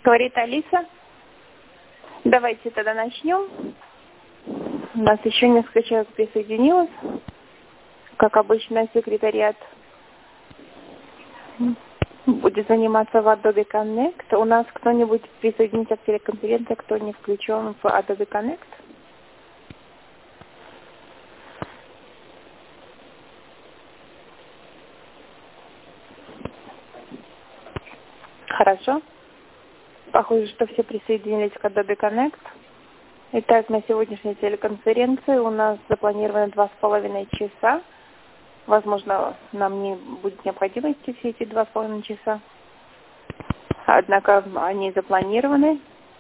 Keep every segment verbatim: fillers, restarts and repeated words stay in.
Говорит Алиса. Давайте тогда начнем. У нас еще несколько человек присоединилось. Как обычно, секретариат будет заниматься в Adobe Connect. У нас кто-нибудь присоединится к телеконференции, кто не включен в Adobe Connect? Хорошо. Похоже, что все присоединились к Adobe Connect. Итак, на сегодняшней телеконференции у нас запланировано два с половиной часа. Возможно, нам не будет необходимо идти все эти два с половиной часа. Однако они запланированы.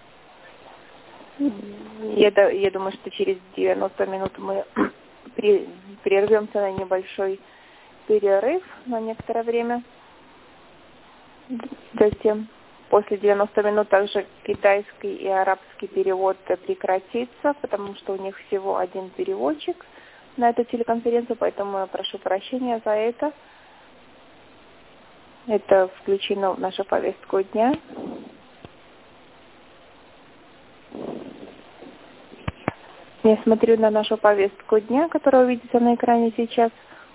Я, я думаю, что через девяносто минут мы при, прервемся на небольшой перерыв на некоторое время. Затем, после девяноста минут, также китайский и арабский перевод прекратится, потому что у них всего один переводчик на эту телеконференцию, поэтому я прошу прощения за это. Это включено в нашу повестку дня. Я смотрю на нашу повестку дня, которую вы видите на экране сейчас.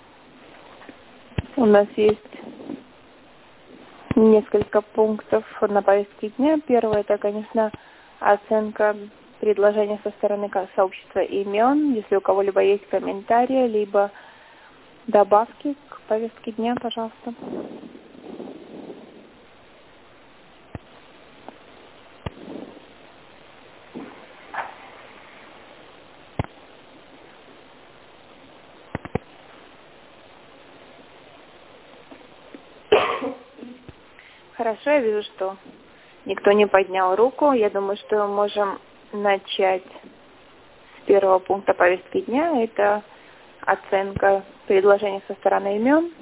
У нас есть несколько пунктов на повестке дня. Первое, это, конечно, оценка предложения со стороны сообщества имен. Если у кого-либо есть комментарии, либо добавки к повестке дня, пожалуйста. Хорошо, я вижу, что никто не поднял руку. Я думаю, что мы можем начать с первого пункта повестки дня. Это оценка предложений со стороны имен.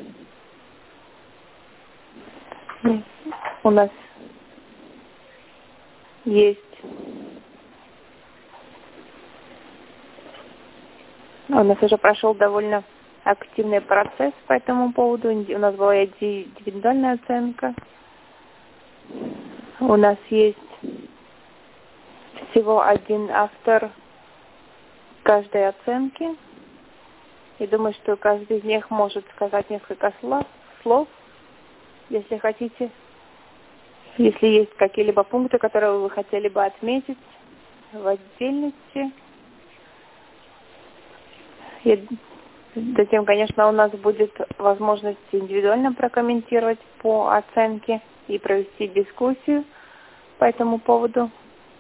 У нас есть у нас уже прошел довольно активный процесс по этому поводу. У нас была индивидуальная оценка. У нас есть всего один автор каждой оценки. И думаю, что каждый из них может сказать несколько слов, слов, если хотите. Если есть какие-либо пункты, которые вы хотели бы отметить в отдельности. И затем, конечно, у нас будет возможность индивидуально прокомментировать по оценке и провести дискуссию по этому поводу.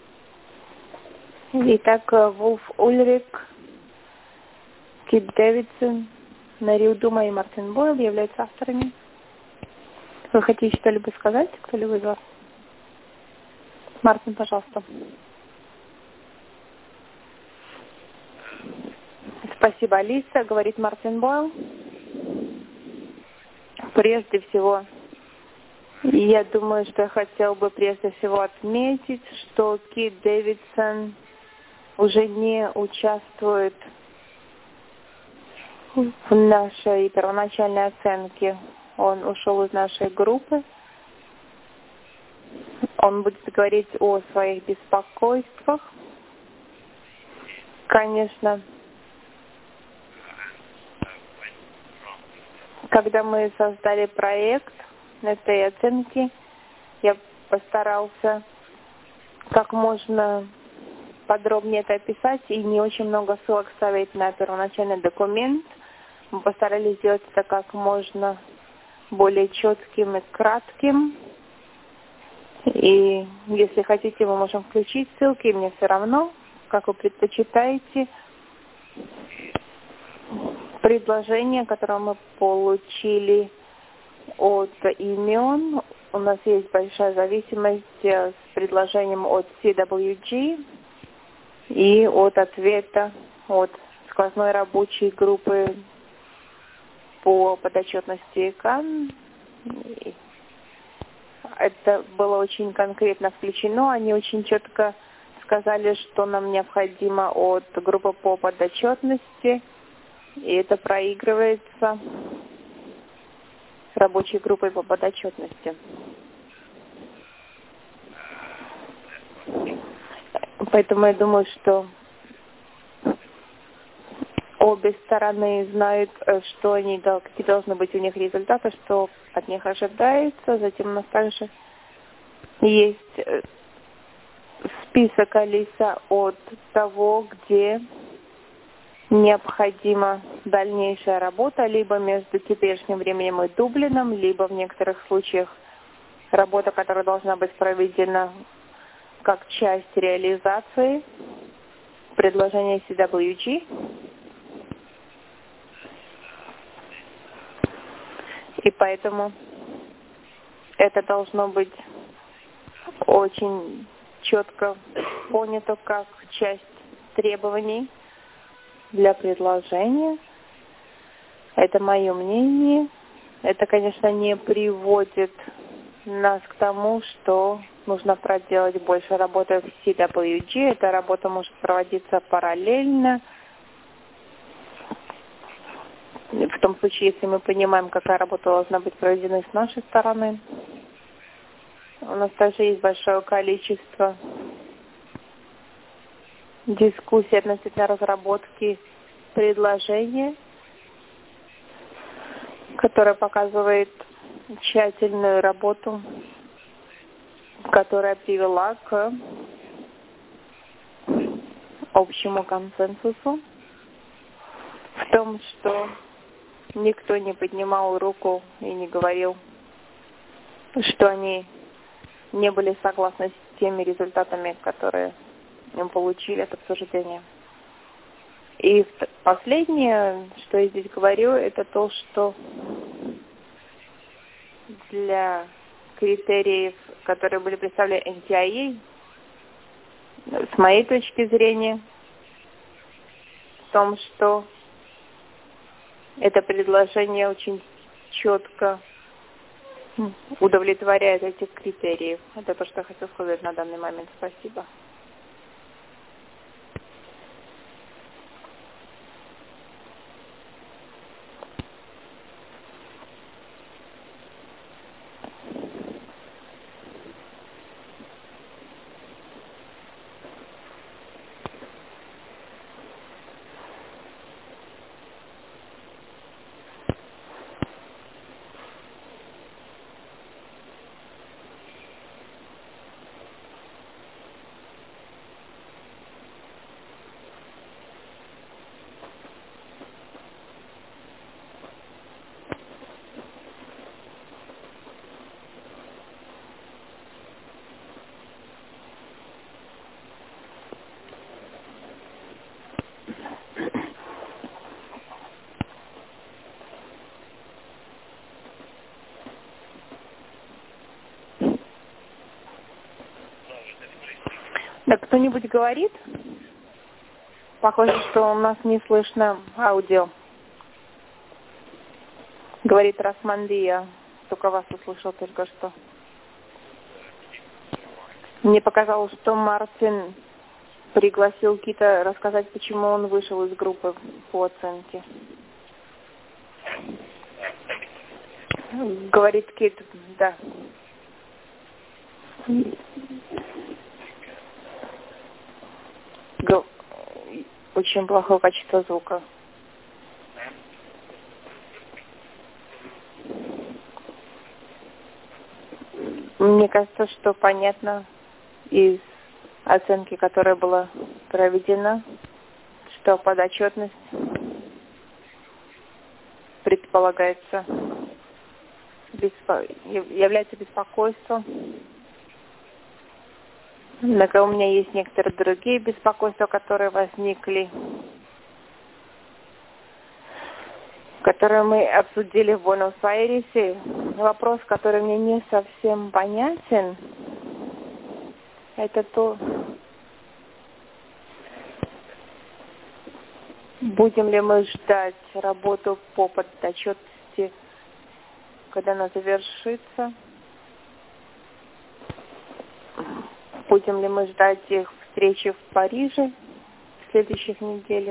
Итак, Вулф Ульрих, Кит Дэвидсон, Нарил Дума и Мартин Бойл являются авторами. Вы хотите что-либо сказать? Кто-либо из вас? Мартин, пожалуйста. Спасибо, Алиса, говорит Мартин Бойл. Прежде всего, я думаю, что я хотел бы прежде всего отметить, что Кит Дэвидсон уже не участвует в нашей первоначальной оценке. Он ушел из нашей группы. Он будет говорить о своих беспокойствах. Конечно, когда мы создали проект этой оценки, я постарался как можно подробнее это описать и не очень много ссылок ставить на первоначальный документ. Мы постарались сделать это как можно более четким и кратким. И если хотите, мы можем включить ссылки, мне все равно, как вы предпочитаете. Предложение, которое мы получили от имен, у нас есть большая зависимость с предложением от си дабл ю джи и от ответа от сквозной рабочей группы по подотчетности ИКАН. Это было очень конкретно включено. Они очень четко сказали, что нам необходимо от группы по подотчетности, и это проигрывается рабочей группой по подотчетности. Поэтому я думаю, что обе стороны знают, что они, какие должны быть у них результаты, что от них ожидается. Затем у нас также есть список Алиса от того, где необходима дальнейшая работа, либо между теперешним временем и Дублином, либо в некоторых случаях работа, которая должна быть проведена как часть реализации предложения си дабл ю джи. И поэтому это должно быть очень четко понято как часть требований для предложения. Это мое мнение. Это, конечно, не приводит нас к тому, что нужно проделать больше работы в си дабл ю джи. Эта работа может проводиться параллельно. В том случае, если мы понимаем, какая работа должна быть проведена с нашей стороны. У нас также есть большое количество дискуссий относительно разработки предложения, которое показывает тщательную работу, которая привела к общему консенсусу в том, что никто не поднимал руку и не говорил, что они не были согласны с теми результатами, которые им получили от обсуждения. И последнее, что я здесь говорю, это то, что для критериев, которые были представлены эн ти ай эй, с моей точки зрения, в том, что это предложение очень четко удовлетворяет этих критериев. Это то, что я хочу сказать на данный момент. Спасибо. Да, кто-нибудь говорит? Похоже, что у нас не слышно аудио. Говорит Расмандия. Только вас услышал только что. Мне показалось, что Мартин пригласил Кита рассказать, почему он вышел из группы по оценке. Говорит Кит, да. Го... Очень плохое качество звука. Мне кажется, что понятно из оценки, которая была проведена, что подотчетность предполагается, беспо... является беспокойством. Однако у меня есть некоторые другие беспокойства, которые возникли, которые мы обсудили в Буэнос-Айресе. Вопрос, который мне не совсем понятен, это то, будем ли мы ждать работу по подотчетности, когда она завершится. Будем ли мы ждать их встречи в Париже в следующих неделях?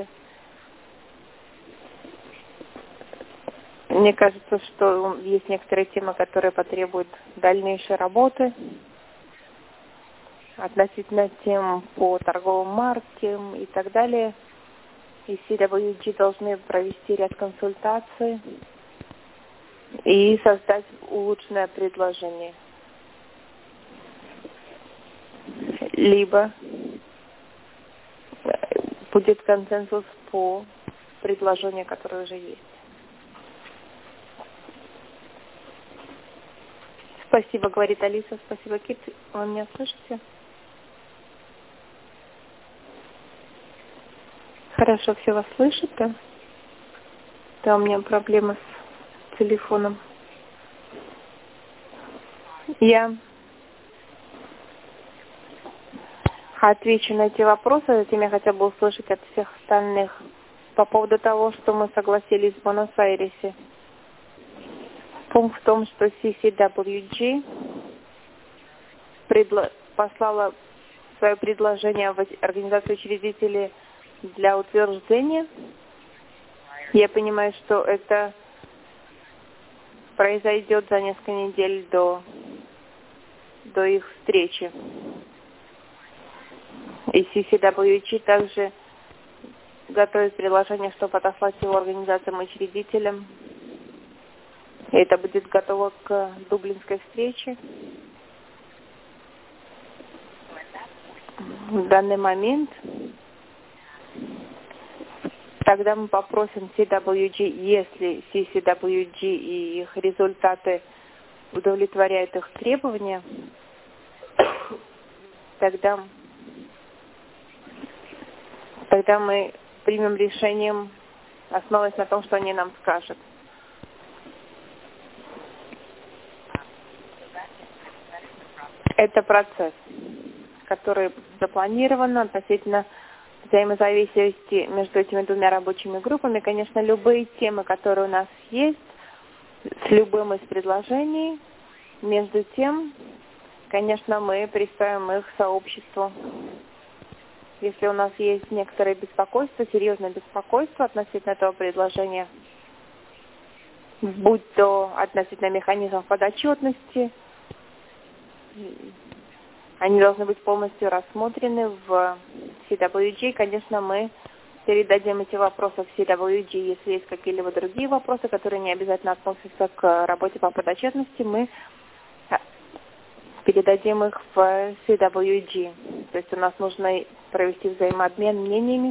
Мне кажется, что есть некоторые темы, которые потребуют дальнейшей работы. относительно тем по торговым маркам и так далее. И си дабл ю джи должны провести ряд консультаций и создать улучшенное предложение. Либо будет консенсус по предложению, которое уже есть. Спасибо, говорит Алиса. Спасибо, Кит. Вы меня слышите? Хорошо, все вас слышат, да? Да, у меня проблема с телефоном. Я отвечу на эти вопросы, затем я хотела бы услышать от всех остальных по поводу того, что мы согласились в Буэнос-Айресе. Пункт в том, что си си дабл ю джи предло... послала свое предложение в организацию учредителей для утверждения. Я понимаю, что это произойдет за несколько недель до, до их встречи. И си си дабл ю джи также готовит предложение, чтобы отослать его организациям учредителям. И это будет готово к дублинской встрече. В данный момент тогда мы попросим си дабл ю джи, если си си дабл ю джи и их результаты удовлетворяют их требования, тогда, тогда мы примем решение, основываясь на том, что они нам скажут. Это процесс, который запланирован относительно взаимозависимости между этими двумя рабочими группами. Конечно, любые темы, которые у нас есть, с любым из предложений, между тем, конечно, мы представим их сообществу. Если у нас есть некоторое беспокойство, серьезное беспокойство относительно этого предложения, будь то относительно механизмов подотчетности, они должны быть полностью рассмотрены в си дабл ю джи. Конечно, мы передадим эти вопросы в си дабл ю джи. Если есть какие-либо другие вопросы, которые не обязательно относятся к работе по подотчетности, мы передадим их в си дабл ю джи. То есть у нас нужно провести взаимообмен мнениями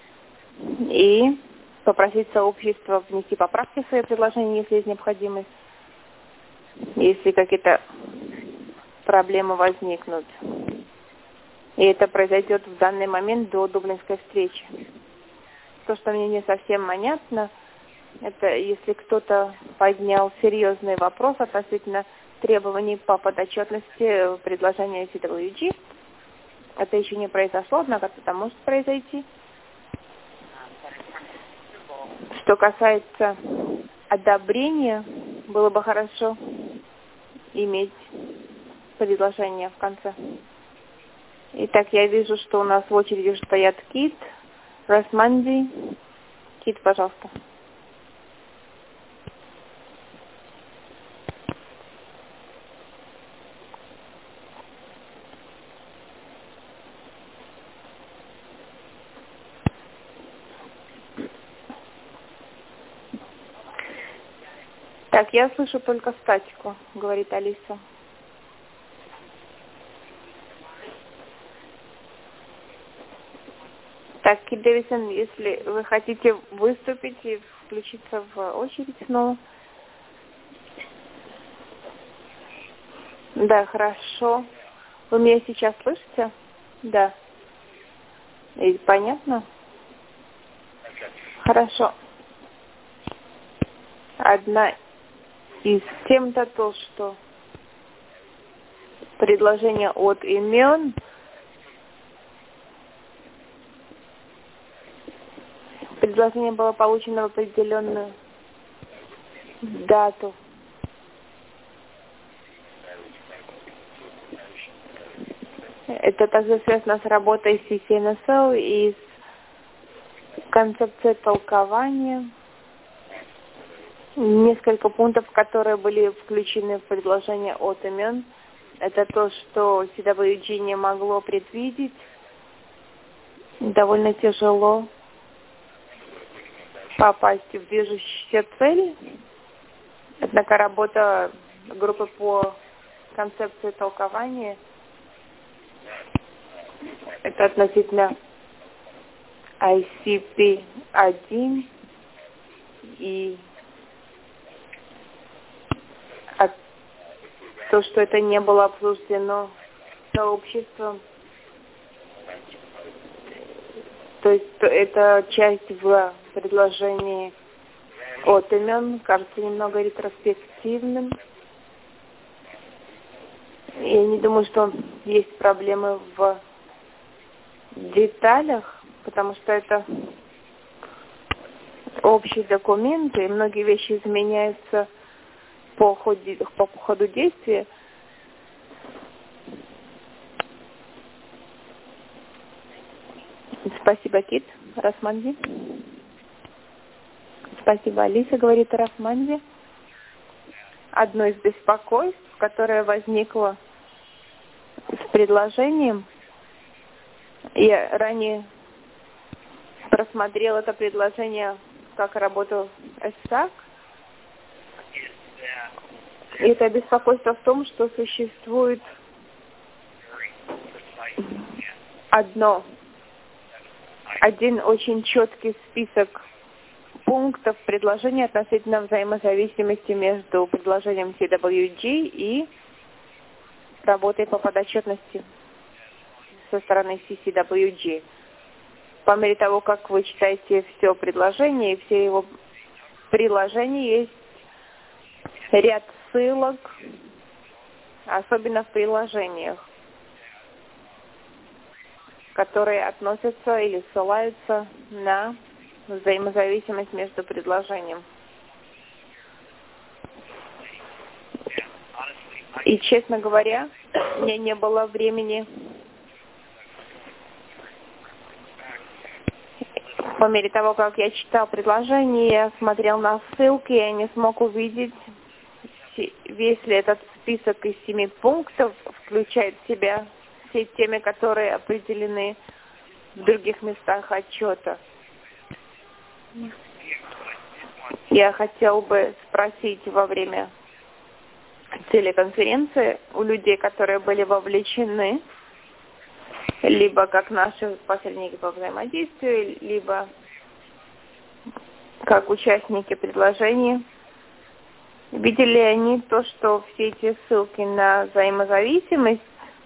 и попросить сообщество внести поправки в свои предложения, если есть необходимость. Если какие-то проблемы возникнут. И это произойдет в данный момент до дублинской встречи. То, что мне не совсем понятно, это если кто-то поднял серьезный вопрос относительно требований по подотчетности предложения си дабл ю джи. Это еще не произошло, однако это может произойти. Что касается одобрения, было бы хорошо иметь предложение в конце. Итак, я вижу, что у нас в очереди стоят Кит, Росманди. Кит, пожалуйста. Так, я слышу только статику, говорит Алиса. Так, Кит Дэвисон, если вы хотите выступить и включиться в очередь снова. Да, хорошо. Вы меня сейчас слышите? Да. И понятно? Хорошо. Одна из тем-то то, что предложение от имен предложение было получено в определенную дату. Это также связано с работой си си эн эс о и с концепцией толкования. Несколько пунктов, которые были включены в предложение от имен, это то, что си дабл ю джи не могло предвидеть. Довольно тяжело попасть в движущуюся цель. Однако работа группы по концепции толкования — это относительно ай си пи один и от то, что это не было обсуждено сообществом. То есть это часть в предложении от имен, кажется немного ретроспективным. Я не думаю, что есть проблемы в деталях, потому что это общий документ, и многие вещи изменяются по ходу, по ходу действия. Спасибо, Кит. Расманди. Спасибо, Алиса, говорит Расманди. Одно из беспокойств, которое возникло с предложением, я ранее просмотрел это предложение, как работал ЭСАК. И это беспокойство в том, что существует одно, один очень четкий список пунктов предложения относительно взаимозависимости между предложением си дабл ю джи и работой по подотчетности со стороны си си дабл ю джи. По мере того, как вы читаете все предложение и все его приложения, есть ряд ссылок, особенно в приложениях, которые относятся или ссылаются на взаимозависимость между предложением. И, честно говоря, у меня не было времени по мере того, как я читал предложение, я смотрел на ссылки, я не смог увидеть, весь ли этот список из семи пунктов включает в себя все темы, которые определены в других местах отчета. Я хотел бы спросить во время телеконференции у людей, которые были вовлечены, либо как наши посредники по взаимодействию, либо как участники предложения, видели ли они то, что все эти ссылки на взаимозависимость,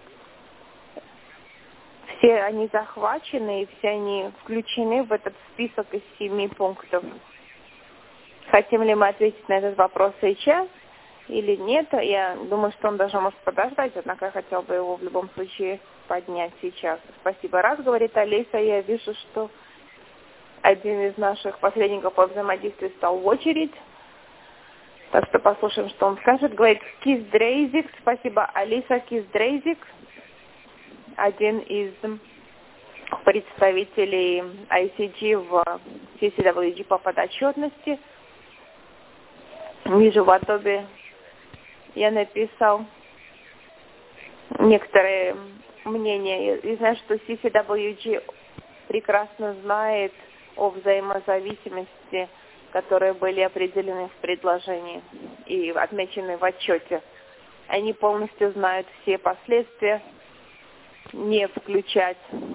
все они захвачены и все они включены в этот список из семи пунктов. Хотим ли мы ответить на этот вопрос сейчас или нет? Я думаю, что он даже может подождать, однако я хотел бы его в любом случае поднять сейчас. Спасибо. Раз, говорит Алиса, я вижу, что один из наших посредников по взаимодействию стал в очередь. Так что послушаем, что он скажет. Говорит Кис Дрейзик. Спасибо, Алиса. Кис Дрейзик. Один из представителей ай си джи в си си дабл ю джи по подотчетности. Вижу в Adobe, я написал некоторые мнения. И знаю, что си си дабл ю джи прекрасно знает о взаимозависимости, которые были определены в предложении и отмечены в отчете. Они полностью знают все последствия, не включать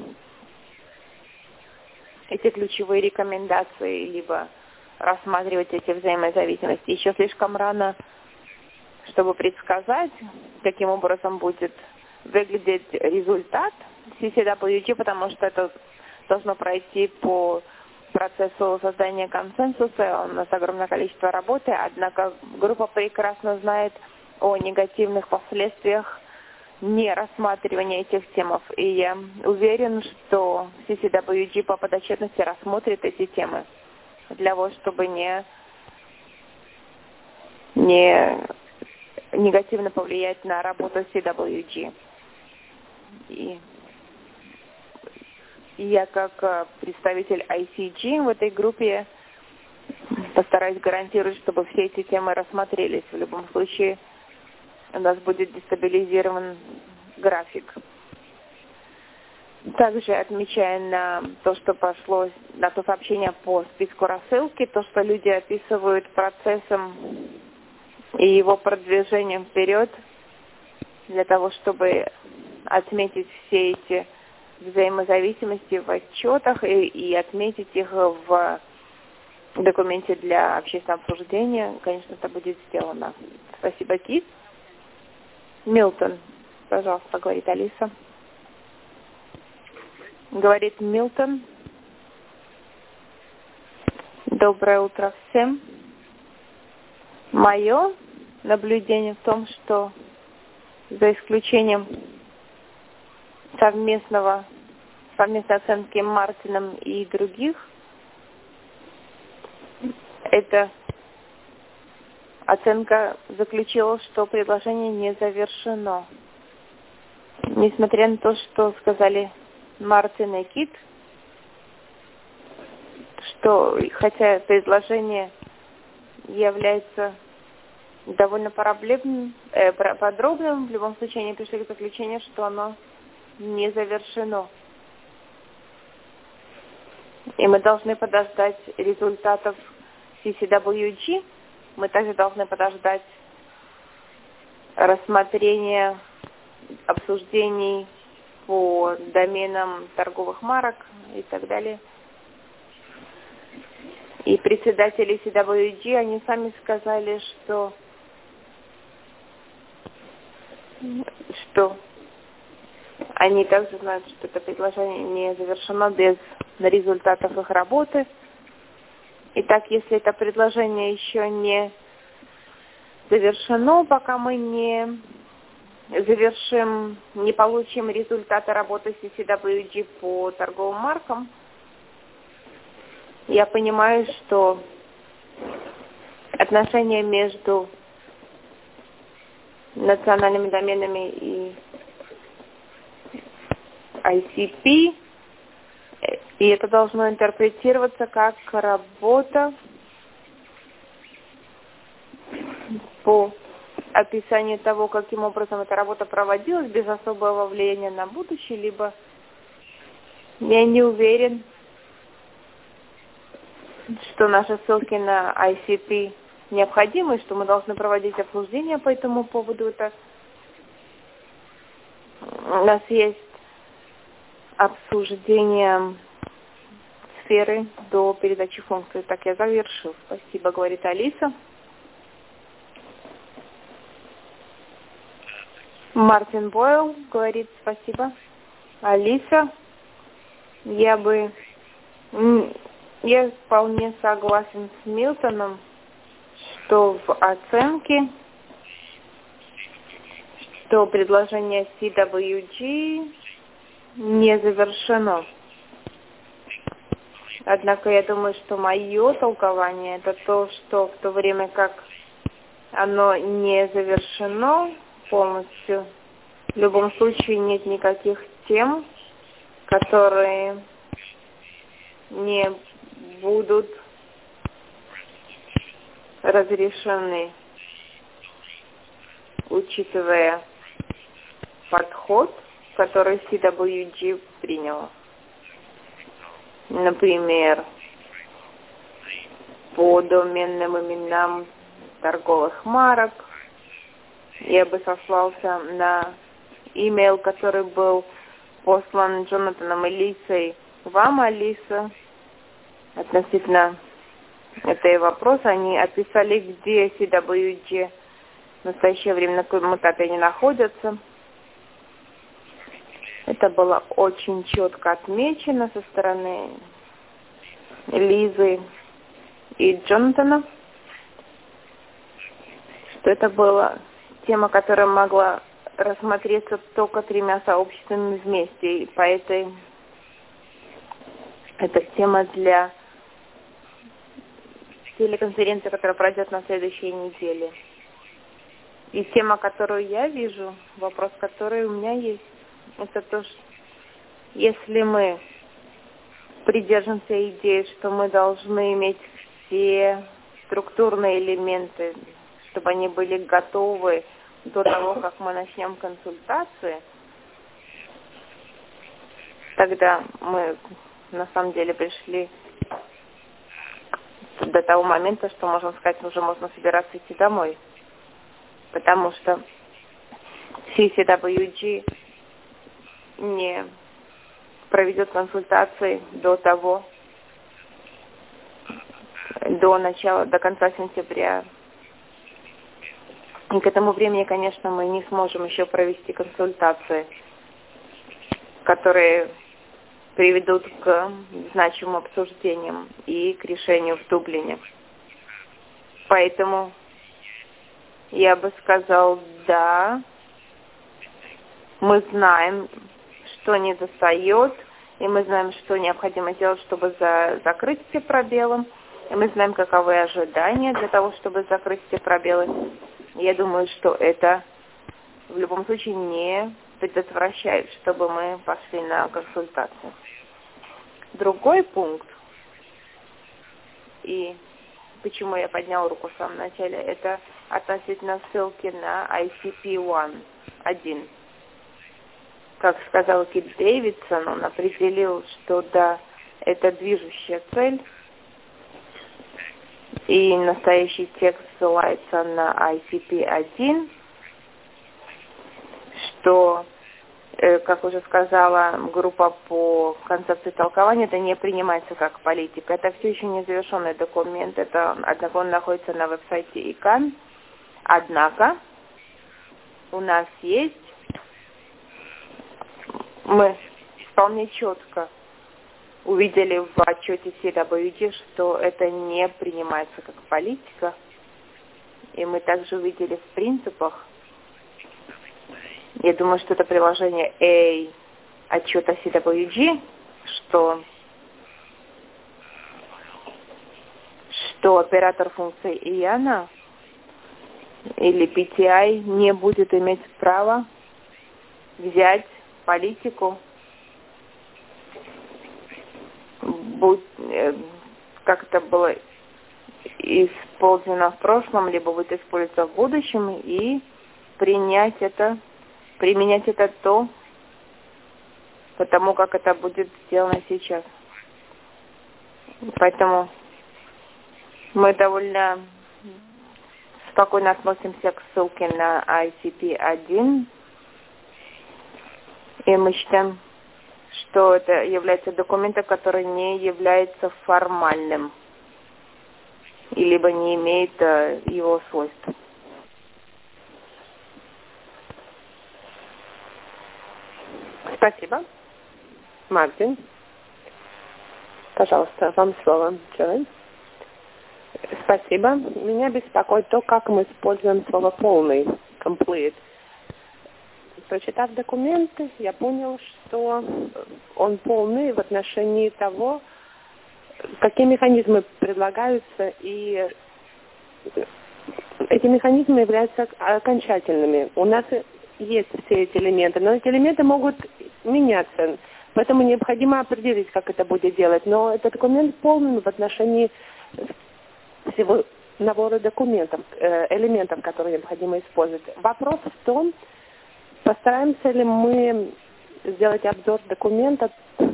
эти ключевые рекомендации, либо рассматривать эти взаимозависимости. Еще слишком рано, чтобы предсказать, каким образом будет выглядеть результат си си дабл ю джи, потому что это должно пройти по процессу создания консенсуса. У нас огромное количество работы, однако группа прекрасно знает о негативных последствиях не рассматривания этих темов. И я уверен, что си си дабл ю джи по подотчетности рассмотрит эти темы для того, чтобы не, не негативно повлиять на работу си дабл ю джи. И я как представитель ай си джи в этой группе постараюсь гарантировать, чтобы все эти темы рассмотрелись. В любом случае, у нас будет дестабилизирован график. Также отмечая на то, что пошло, на то сообщение по списку рассылки, то, что люди описывают процессом и его продвижением вперед, для того, чтобы отметить все эти взаимозависимости в отчетах и, и отметить их в документе для общественного обсуждения. Конечно, это будет сделано. Спасибо, Кит. Милтон, пожалуйста, говорит Алиса. Говорит Милтон. Доброе утро всем. Мое наблюдение в том, что за исключением совместного, совместной оценки Мартином и других, эта оценка заключила, что предложение не завершено. Несмотря на то, что сказали Мартин и Кит, что хотя предложение является довольно проблемным, э, подробным, в любом случае они пришли к заключению, что оно не завершено. И мы должны подождать результатов си си дабл ю джи. Мы также должны подождать рассмотрения обсуждений по доменам торговых марок и так далее. И председатели си дабл ю джи, они сами сказали, что, что они также знают, что это предложение не завершено без результатов их работы. Итак, если это предложение еще не завершено, пока мы не завершим, не получим результаты работы си си дабл ю джи по торговым маркам, я понимаю, что отношения между национальными доменами и ай си пи, и это должно интерпретироваться как работа по описанию того, каким образом эта работа проводилась, без особого влияния на будущее, либо я не уверен, что наши ссылки на ай си пи необходимы, что мы должны проводить обсуждения по этому поводу. Это у нас есть обсуждение сферы до передачи функций. Так, я завершил. Спасибо, говорит Алиса. Мартин Бойл говорит спасибо. Алиса, я бы... Я вполне согласен с Милтоном, что в оценке, что предложение си дабл ю джи не завершено. Однако я думаю, что мое толкование это то, что в то время как оно не завершено полностью, в любом случае нет никаких тем, которые не будут разрешены, учитывая подход, который си дабл ю джи принял. Например, по доменным именам торговых марок. Я бы сослался на имейл, который был послан Джонатаном и Лисой вам, Алиса, относительно этого вопроса. Они описали, где си дабл ю джи в настоящее время, на каком этапе они находятся. Это было очень четко отмечено со стороны Лизы и Джонатана, что это была тема, которая могла рассмотреться только тремя сообществами вместе. И по этой это тема для телеконференции, которая пройдет на следующей неделе. И тема, которую я вижу, вопрос, который у меня есть, это то, что если мы придержимся идеи, что мы должны иметь все структурные элементы, чтобы они были готовы до того, как мы начнем консультации, тогда мы на самом деле пришли до того момента, что, можно сказать, уже можно собираться идти домой. Потому что си си дабл ю джи не проведет консультации до того, до начала, до конца сентября. И к этому времени, конечно, мы не сможем еще провести консультации, которые приведут к значимым обсуждениям и к решению в Дублине. Поэтому я бы сказал, да, мы знаем, что недостает, и мы знаем, что необходимо делать, чтобы за, закрыть все пробелы, и мы знаем, каковы ожидания для того, чтобы закрыть все пробелы. Я думаю, что это в любом случае не предотвращает, чтобы мы пошли на консультацию. Другой пункт, и почему я поднял руку в самом начале, это относительно ссылки на ай си пи один. Как сказал Кит Дэвидсон, он определил, что да, это движущая цель, и настоящий текст ссылается на ай си пи один, что, как уже сказала группа по концепции толкования, это не принимается как политика. Это все еще не завершенный документ, это, однако он находится на веб-сайте ай кан. Однако у нас есть, мы вполне четко увидели в отчете си дабл ю джи, что это не принимается как политика. И мы также увидели в принципах, я думаю, что это приложение A отчета си дабл ю джи, что, что оператор функции ай эй эн эй или пи ти ай не будет иметь права взять политику, будь, как это было использовано в прошлом, либо будет использовано в будущем, и принять это, применять это то, потому как это будет сделано сейчас. Поэтому мы довольно спокойно относимся к ссылке на ай си пи один, и мы считаем, что это является документом, который не является формальным, и либо не имеет э, его свойств. Спасибо. Мартин, пожалуйста, вам слово. Джоэль. Спасибо. Меня беспокоит то, как мы используем слово «полный», «complete». Прочитав документы, я понял, что он полный в отношении того, какие механизмы предлагаются, и эти механизмы являются окончательными. У нас есть все эти элементы, но эти элементы могут меняться, поэтому необходимо определить, как это будет делать. Но этот документ полный в отношении всего набора документов, элементов, которые необходимо использовать. Вопрос в том, постараемся ли мы сделать обзор документа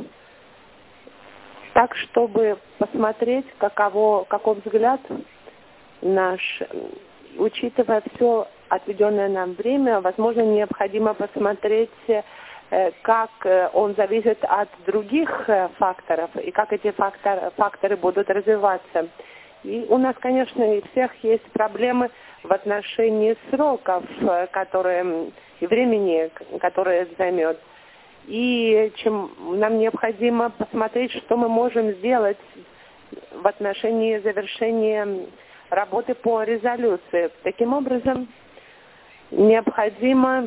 так, чтобы посмотреть, каково, какой взгляд наш, учитывая все отведенное нам время, возможно, необходимо посмотреть, как он зависит от других факторов и как эти факторы, факторы будут развиваться. И у нас, конечно, и всех есть проблемы в отношении сроков, которые, и времени, которое займет. И чем нам необходимо посмотреть, что мы можем сделать в отношении завершения работы по резолюции. Таким образом, необходимо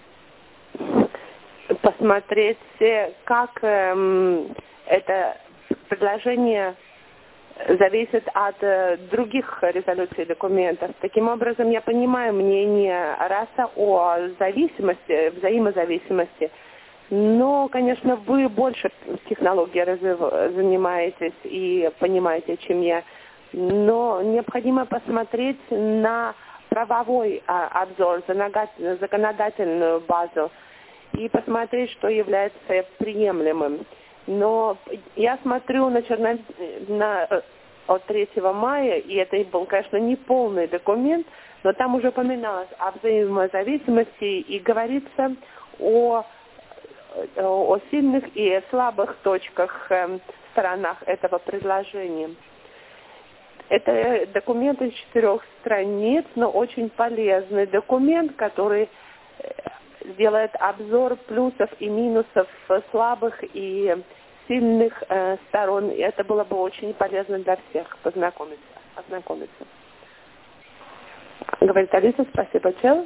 посмотреть, как э, это предложение зависит от э, других резолюций и документов. Таким образом, я понимаю мнение Раса о зависимости, взаимозависимости, но, конечно, вы больше технологией развив... занимаетесь и понимаете, чем я. Но необходимо посмотреть на правовой а, обзор, законодательную базу и посмотреть, что является приемлемым. Но я смотрю на, черно... на от третьего мая, и это был, конечно, не полный документ, но там уже упоминалось о взаимозависимости и говорится о, о сильных и слабых точках, э, сторонах этого предложения. Это документ из четырех страниц, но очень полезный документ, который делает обзор плюсов и минусов слабых и сильных э, сторон. И это было бы очень полезно для всех познакомиться, ознакомиться. Говорит Алиса, спасибо, Чел.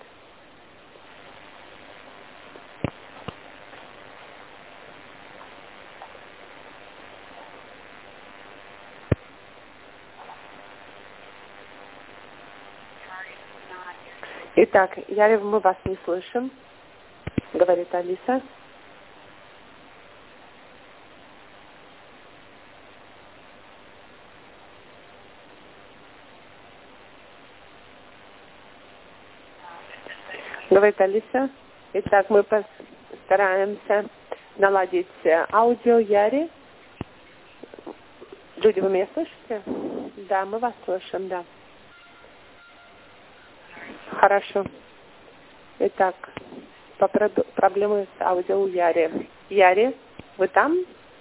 Итак, Ярев, мы вас не слышим, говорит Алиса. Говорит Алиса. Итак, мы постараемся наладить аудио Яри. Люди, вы меня слышите? Да, мы вас слышим, да. Хорошо. Итак, по проблемы с аудио у Яри. Яри, вы там?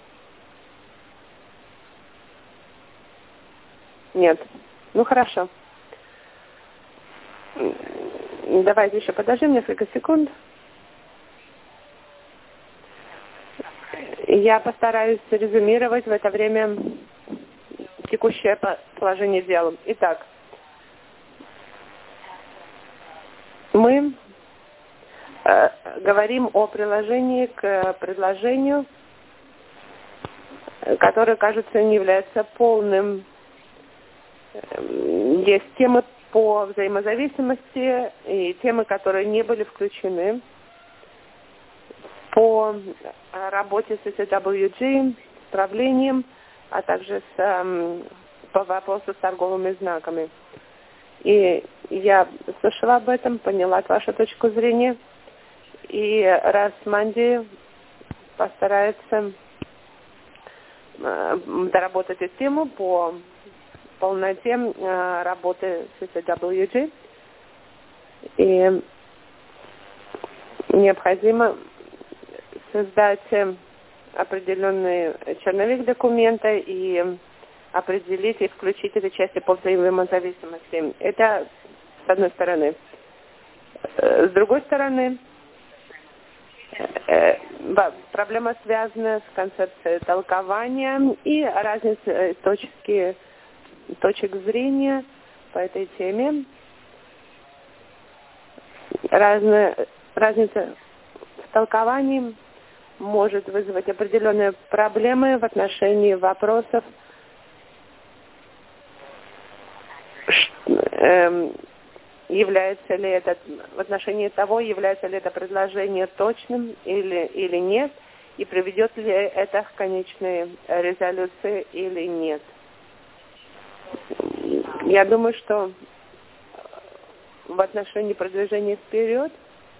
Нет. Ну, хорошо. Давайте еще подождем несколько секунд. Я постараюсь резюмировать в это время текущее положение дел. Итак, мы э, говорим о приложении к предложению, которое, кажется, не является полным. Есть темы по взаимозависимости и темы, которые не были включены. По работе с эс дабл ю джи, с правлением, а также с, эм, по вопросу с торговыми знаками. И я слышала об этом, поняла вашу точку зрения. И раз Манди постарается э, доработать эту тему по полноте э, работы с эс дабл ю джи, и необходимо создать определенный черновик документа и определить и включить эти части по взаимозависимости. Это с одной стороны. С другой стороны, проблема связана с концепцией толкования и разницей точки, точек зрения по этой теме. Разная, разница в толковании может вызвать определенные проблемы в отношении вопросов, является ли это, в отношении того, является ли это предложение точным или, или нет, и приведет ли это к конечной резолюции или нет. Я думаю, что в отношении продвижения вперед,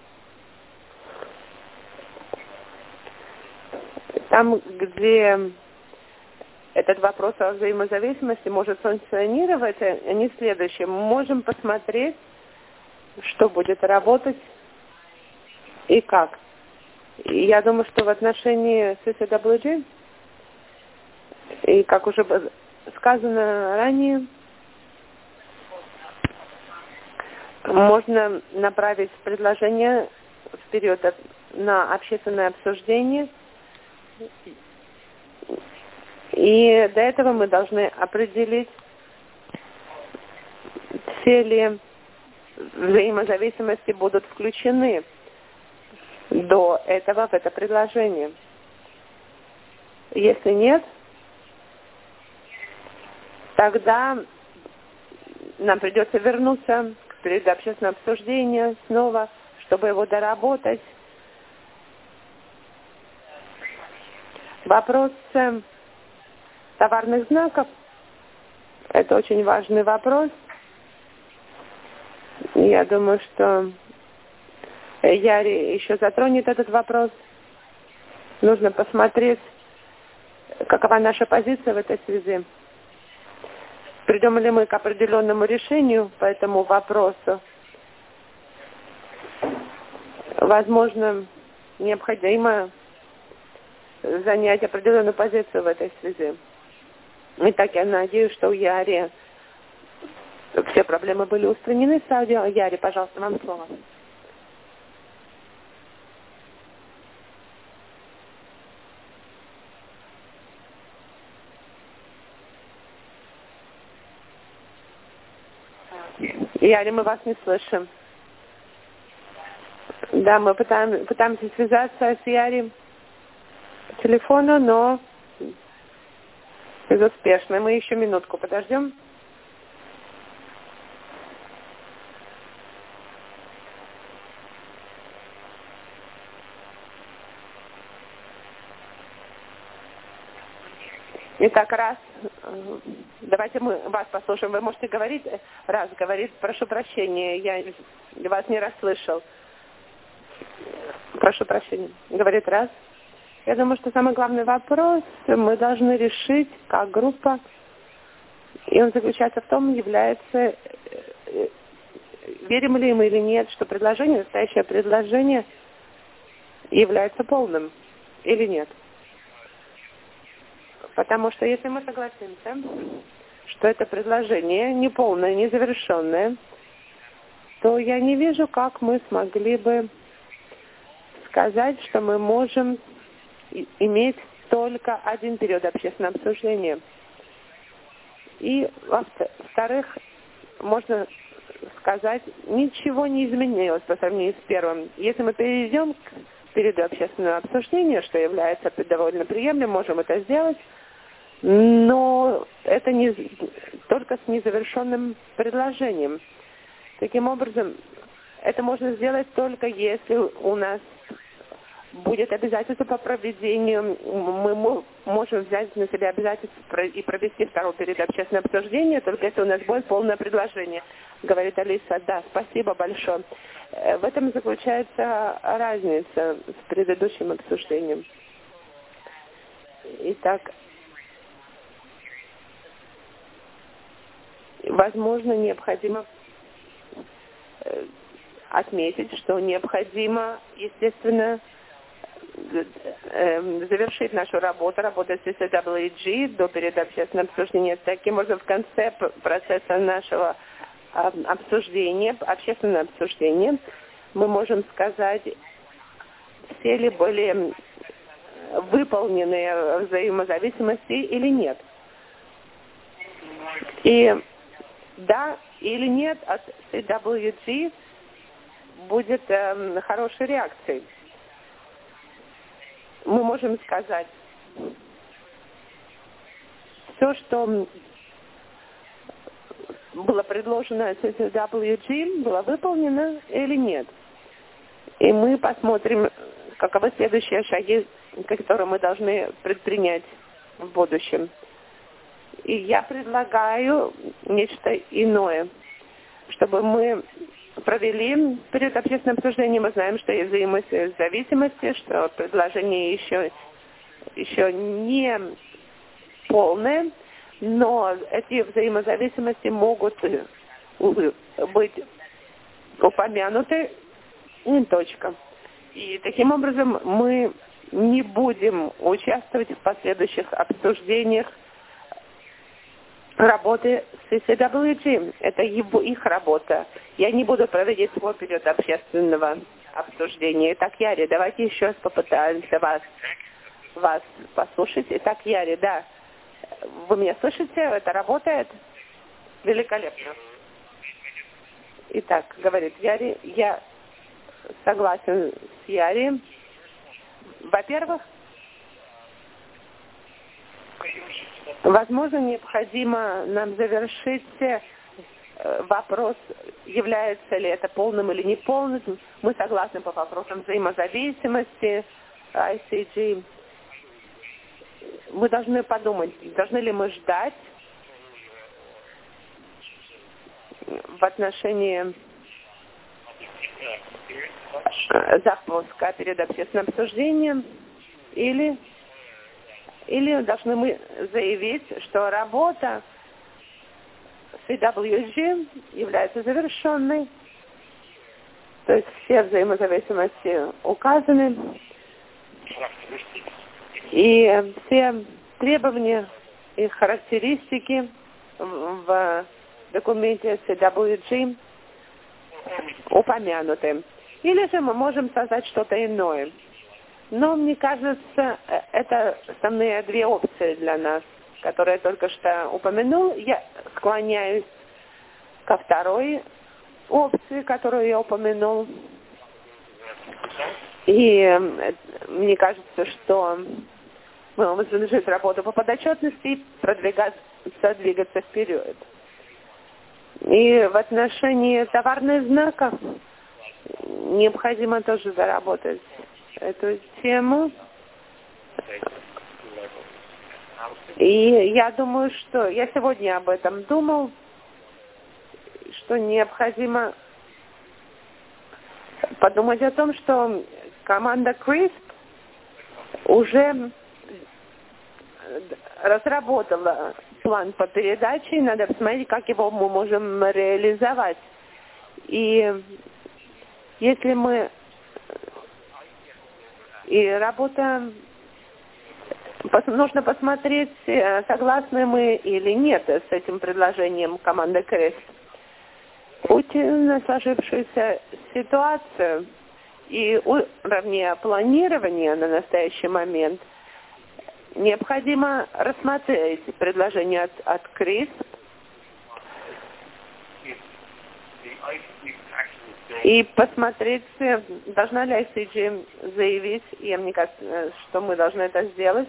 там, где этот вопрос о взаимозависимости может функционировать, они следующие. Мы можем посмотреть, что будет работать и как. И я думаю, что в отношении с эс дабл ю джи, и как уже сказано ранее, можно направить предложение вперед на общественное обсуждение. И до этого мы должны определить, все ли взаимозависимости будут включены до этого в это предложение. Если нет, тогда нам придется вернуться перед общественным обсуждением снова, чтобы его доработать. Вопрос товарных знаков – это очень важный вопрос. Я думаю, что Яри еще затронет этот вопрос. Нужно посмотреть, какова наша позиция в этой связи. Придем ли мы к определенному решению по этому вопросу? Возможно, необходимо занять определенную позицию в этой связи. Итак, я надеюсь, что у Яри все проблемы были устранены с аудио. Яри, пожалуйста, вам слово. Яри, мы вас не слышим. Да, мы пытаем, пытаемся связаться с Яри по телефону, но безуспешно. Мы еще минутку подождем. Итак, раз. Давайте мы вас послушаем. Вы можете говорить? Раз говорит, прошу прощения, я вас не расслышал. Прошу прощения. Говорит раз. Я думаю, что самый главный вопрос мы должны решить как группа, и он заключается в том, является, верим ли мы или нет, что предложение, настоящее предложение является полным или нет. Потому что если мы согласимся, что это предложение неполное, незавершенное, то я не вижу, как мы смогли бы сказать, что мы можем иметь только один период общественного обсуждения. И, во-вторых, можно сказать, ничего не изменилось по сравнению с первым. Если мы перейдем к периоду общественного обсуждения, что является довольно приемлемым, можем это сделать, но это не только с незавершенным предложением. Таким образом, это можно сделать только если у нас будет обязательство по проведению, мы можем взять на себя обязательство и провести второй период общественного обсуждения, только если у нас будет полное предложение, говорит Алиса. Да, спасибо большое. В этом заключается разница с предыдущим обсуждением. Итак, возможно, необходимо отметить, что необходимо, естественно, завершить нашу работу, работу с си си дабл ю джи до периода общественного обсуждения. Таким образом, в конце процесса нашего обсуждения, общественного обсуждения, мы можем сказать, все ли были выполнены взаимозависимости или нет. И да или нет от си дабл ю джи будет э, хорошей реакцией. Мы можем сказать, все, что было предложено си си дабл ю джи, было выполнено или нет. И мы посмотрим, каковы следующие шаги, которые мы должны предпринять в будущем. И я предлагаю нечто иное, чтобы мы провели перед общественным обсуждением. Мы знаем, что есть взаимозависимости, что предложение еще, еще не полное, но эти взаимозависимости могут быть упомянуты, и точка. И таким образом мы не будем участвовать в последующих обсуждениях работы с си си дабл ю джи. Это его, их работа. Я не буду проводить свой период общественного обсуждения. Итак, Яри, давайте еще раз попытаемся вас, вас послушать. Итак, Яри, да, вы меня слышите? Это работает? Великолепно. Итак, говорит Яри, я согласен с Яри. Во-первых, возможно, необходимо нам завершить вопрос, является ли это полным или неполным. Мы согласны по вопросам взаимозависимости ай си джи. Мы должны подумать, должны ли мы ждать в отношении запуска перед общественным обсуждением, или, или должны мы заявить, что работа си дабл ю джи является завершенной, то есть все взаимозависимости указаны, и все требования и характеристики в, в документе си дабл ю джи упомянуты. Или же мы можем создать что-то иное. Но, мне кажется, это основные две опции для нас, которые я только что упомянул. Я склоняюсь ко второй опции, которую я упомянул. И мне кажется, что мы можем завершить работу по подотчетности и продвигаться, двигаться вперед. И в отношении товарных знаков необходимо тоже заработать эту тему. И я думаю, что я сегодня об этом думал, что необходимо подумать о том, что команда крисп уже разработала план по передаче, и надо посмотреть, как его мы можем реализовать. И если мы... И работа... Нужно посмотреть, согласны мы или нет с этим предложением команды крисп. Учитывая сложившуюся ситуацию и уровня планирования на настоящий момент, необходимо рассмотреть предложение от, от крисп и посмотреть, должна ли ай си джи заявить, и мне кажется, что мы должны это сделать,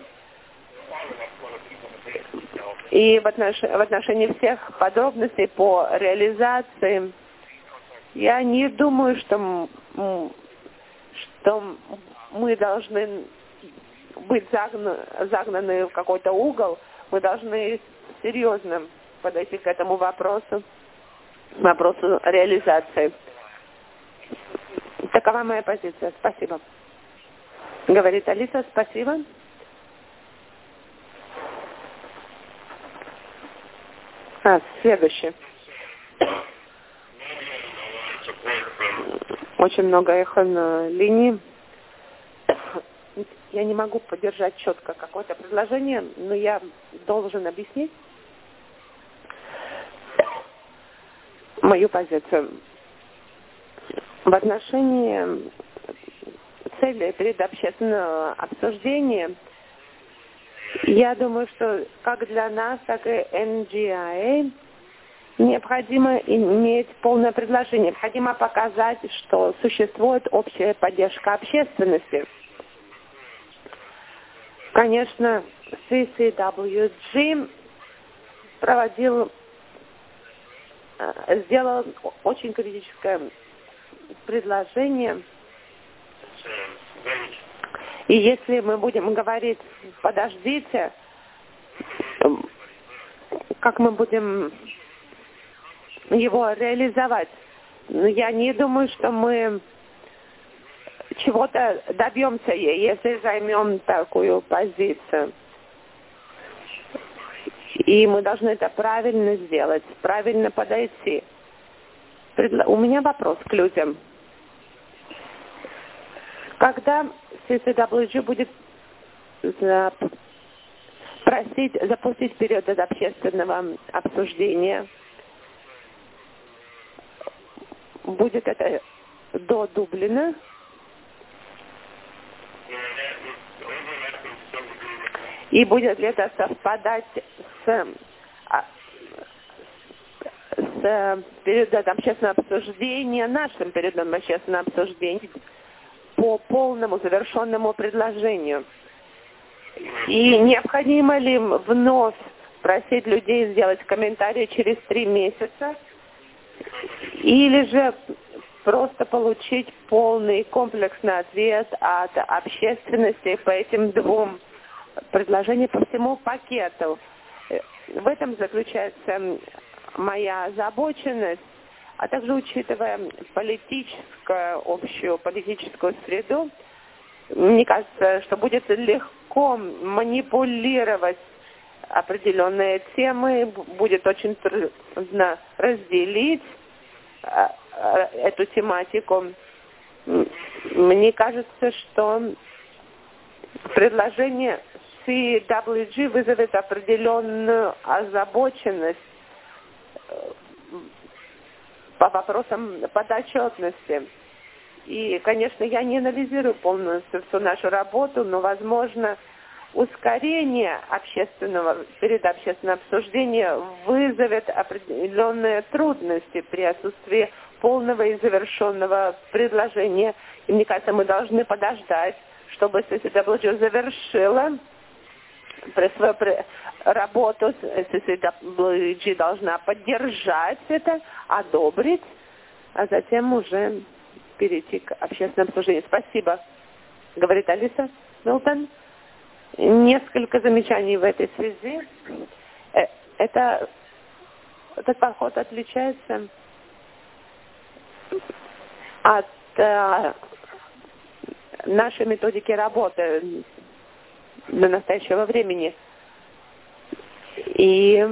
и в отношении, в отношении всех подробностей по реализации, я не думаю, что, что мы должны быть загна, загнаны в какой-то угол. Мы должны серьезно подойти к этому вопросу, вопросу реализации. Такова моя позиция. Спасибо. Говорит Алиса, спасибо. А, следующее. Очень много эхо на линии. Я не могу поддержать четко какое-то предложение, но я должен объяснить мою позицию. В отношении цели перед общественным обсуждением, я думаю, что как для нас, так и эн джи ай необходимо иметь полное предложение. Необходимо показать, что существует общая поддержка общественности. Конечно, си си дабл ю джи проводил, сделал очень критическое предложение. И если мы будем говорить, подождите, как мы будем его реализовать, я не думаю, что мы чего-то добьемся, если займем такую позицию. И мы должны это правильно сделать, правильно подойти. У меня вопрос к людям. Когда си си дабл ю джи будет просить запустить период общественного обсуждения, будет это до Дублина? И будет ли это совпадать с, с периодом общественного обсуждения, нашим периодом общественного обсуждения по полному завершенному предложению? И необходимо ли вновь просить людей сделать комментарии через три месяца? Или же просто получить полный комплексный ответ от общественности по этим двум предложениям, по всему пакету? В этом заключается моя озабоченность. а также учитывая политическую, общую политическую среду, мне кажется, что будет легко манипулировать определенные темы, будет очень трудно разделить эту тематику. Мне кажется, что предложение си дабл ю джи вызовет определенную озабоченность по вопросам подотчетности. И, конечно, я не анализирую полностью всю нашу работу, но, возможно, ускорение общественного, перед общественным обсуждением вызовет определенные трудности при отсутствии полного и завершенного предложения. И мне кажется, мы должны подождать, чтобы си си дабл ю джи завершила свою работу. си си дабл ю джи должна поддержать это, одобрить, а затем уже перейти к общественному обсуждению. Спасибо, говорит Алиса Милтон. Несколько замечаний в этой связи. Это, этот подход отличается от э, нашей методики работы до настоящего времени. И,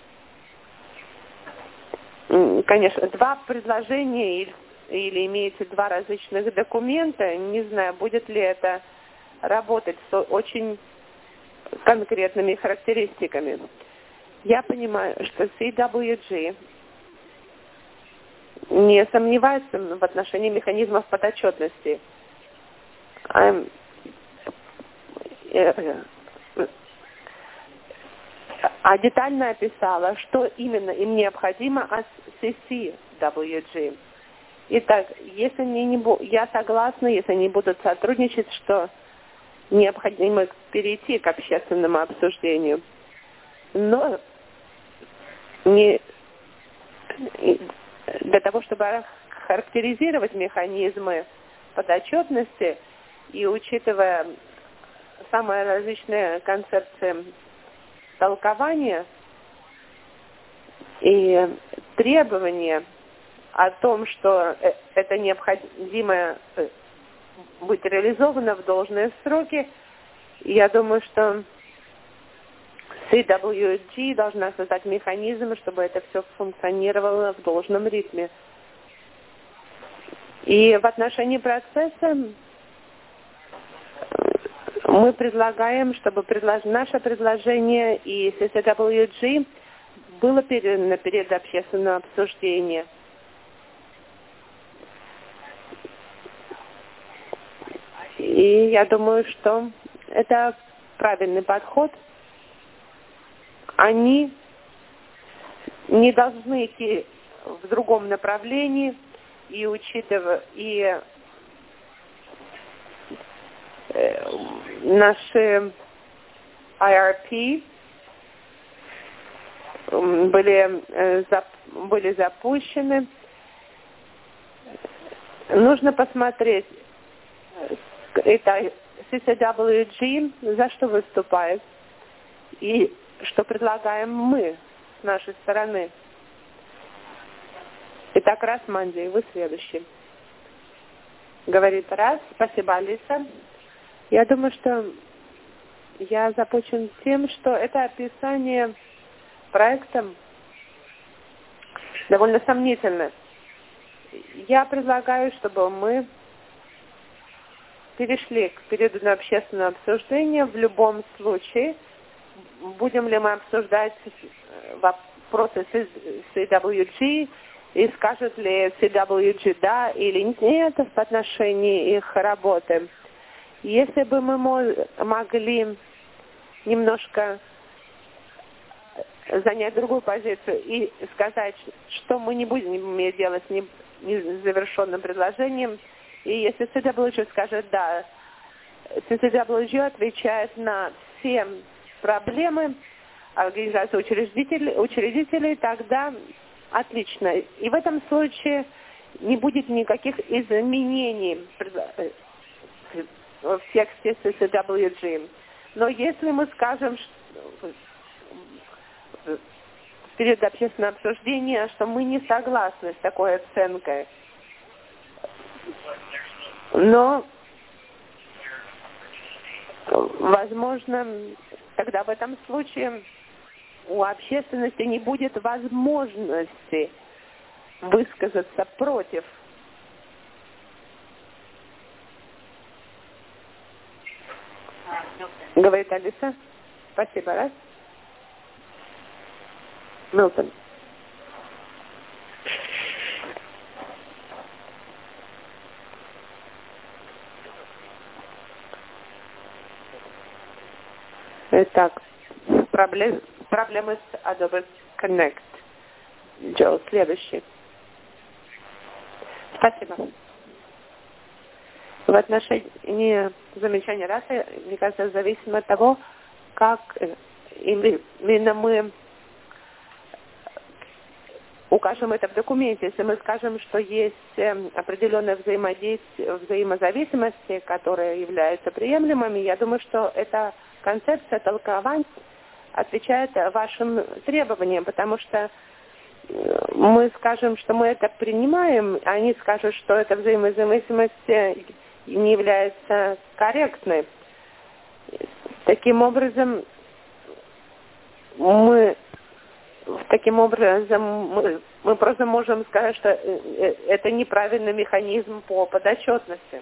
конечно, два предложения или, или имеется два различных документа. Не знаю, будет ли это работать с очень конкретными характеристиками. Я понимаю, что си дабл ю джи не сомневается в отношении механизмов подотчетности. А детально описала, что именно им необходимо от си си дабл ю джи. Итак, если они не бу... я согласна, если они будут сотрудничать, что необходимо перейти к общественному обсуждению. Но не для того, чтобы характеризировать механизмы подотчетности и учитывая самые различные концепции толкования и требования о том, что это необходимо быть реализовано в должные сроки, я думаю, что си дабл ю джи должна создать механизмы, чтобы это все функционировало в должном ритме. И в отношении процесса мы предлагаем, чтобы предлож... наше предложение и си си дабл ю джи было передано перед общественным обсуждением. И я думаю, что это правильный подход. Они не должны идти в другом направлении, и учитывая и э, наши ай ар пи были, э, зап, были запущены. Нужно посмотреть, это си си дабл ю джи за что выступает и что предлагаем мы с нашей стороны. Итак, раз, Манди, вы следующий. Говорит раз, спасибо, Алиса. Я думаю, что я запущен тем, что это описание проекта довольно сомнительно. Я предлагаю, чтобы мы перешли к периоду общественного обсуждения. В любом случае, будем ли мы обсуждать вопросы си дабл ю джи и скажет ли си дабл ю джи да или нет в отношении их работы. Если бы мы могли немножко занять другую позицию и сказать, что мы не будем иметь дело с незавершенным предложением, и если си дабл ю джи скажет да, си дабл ю джи отвечает на все проблемы организации учредителей, учредителей, тогда отлично. И в этом случае не будет никаких изменений в тексте си дабл ю джи. Но если мы скажем, что перед общественным обсуждением, что мы не согласны с такой оценкой. Но, возможно, тогда в этом случае у общественности не будет возможности высказаться против. Говорит Алиса. Спасибо, раз. Милтон. Итак, проблем, проблемы с Adobe Connect. Джо, следующий. Спасибо. В отношении замечания расы, мне кажется, зависимо от того, как именно мы укажем это в документе. Если мы скажем, что есть определенные взаимодействие, взаимозависимости, которые являются приемлемыми, я думаю, что эта концепция толкования отвечает вашим требованиям, потому что мы скажем, что мы это принимаем, а они скажут, что эта взаимозависимость не является корректной. Таким образом, мы таким образом мы, мы просто можем сказать, что это неправильный механизм по подотчетности.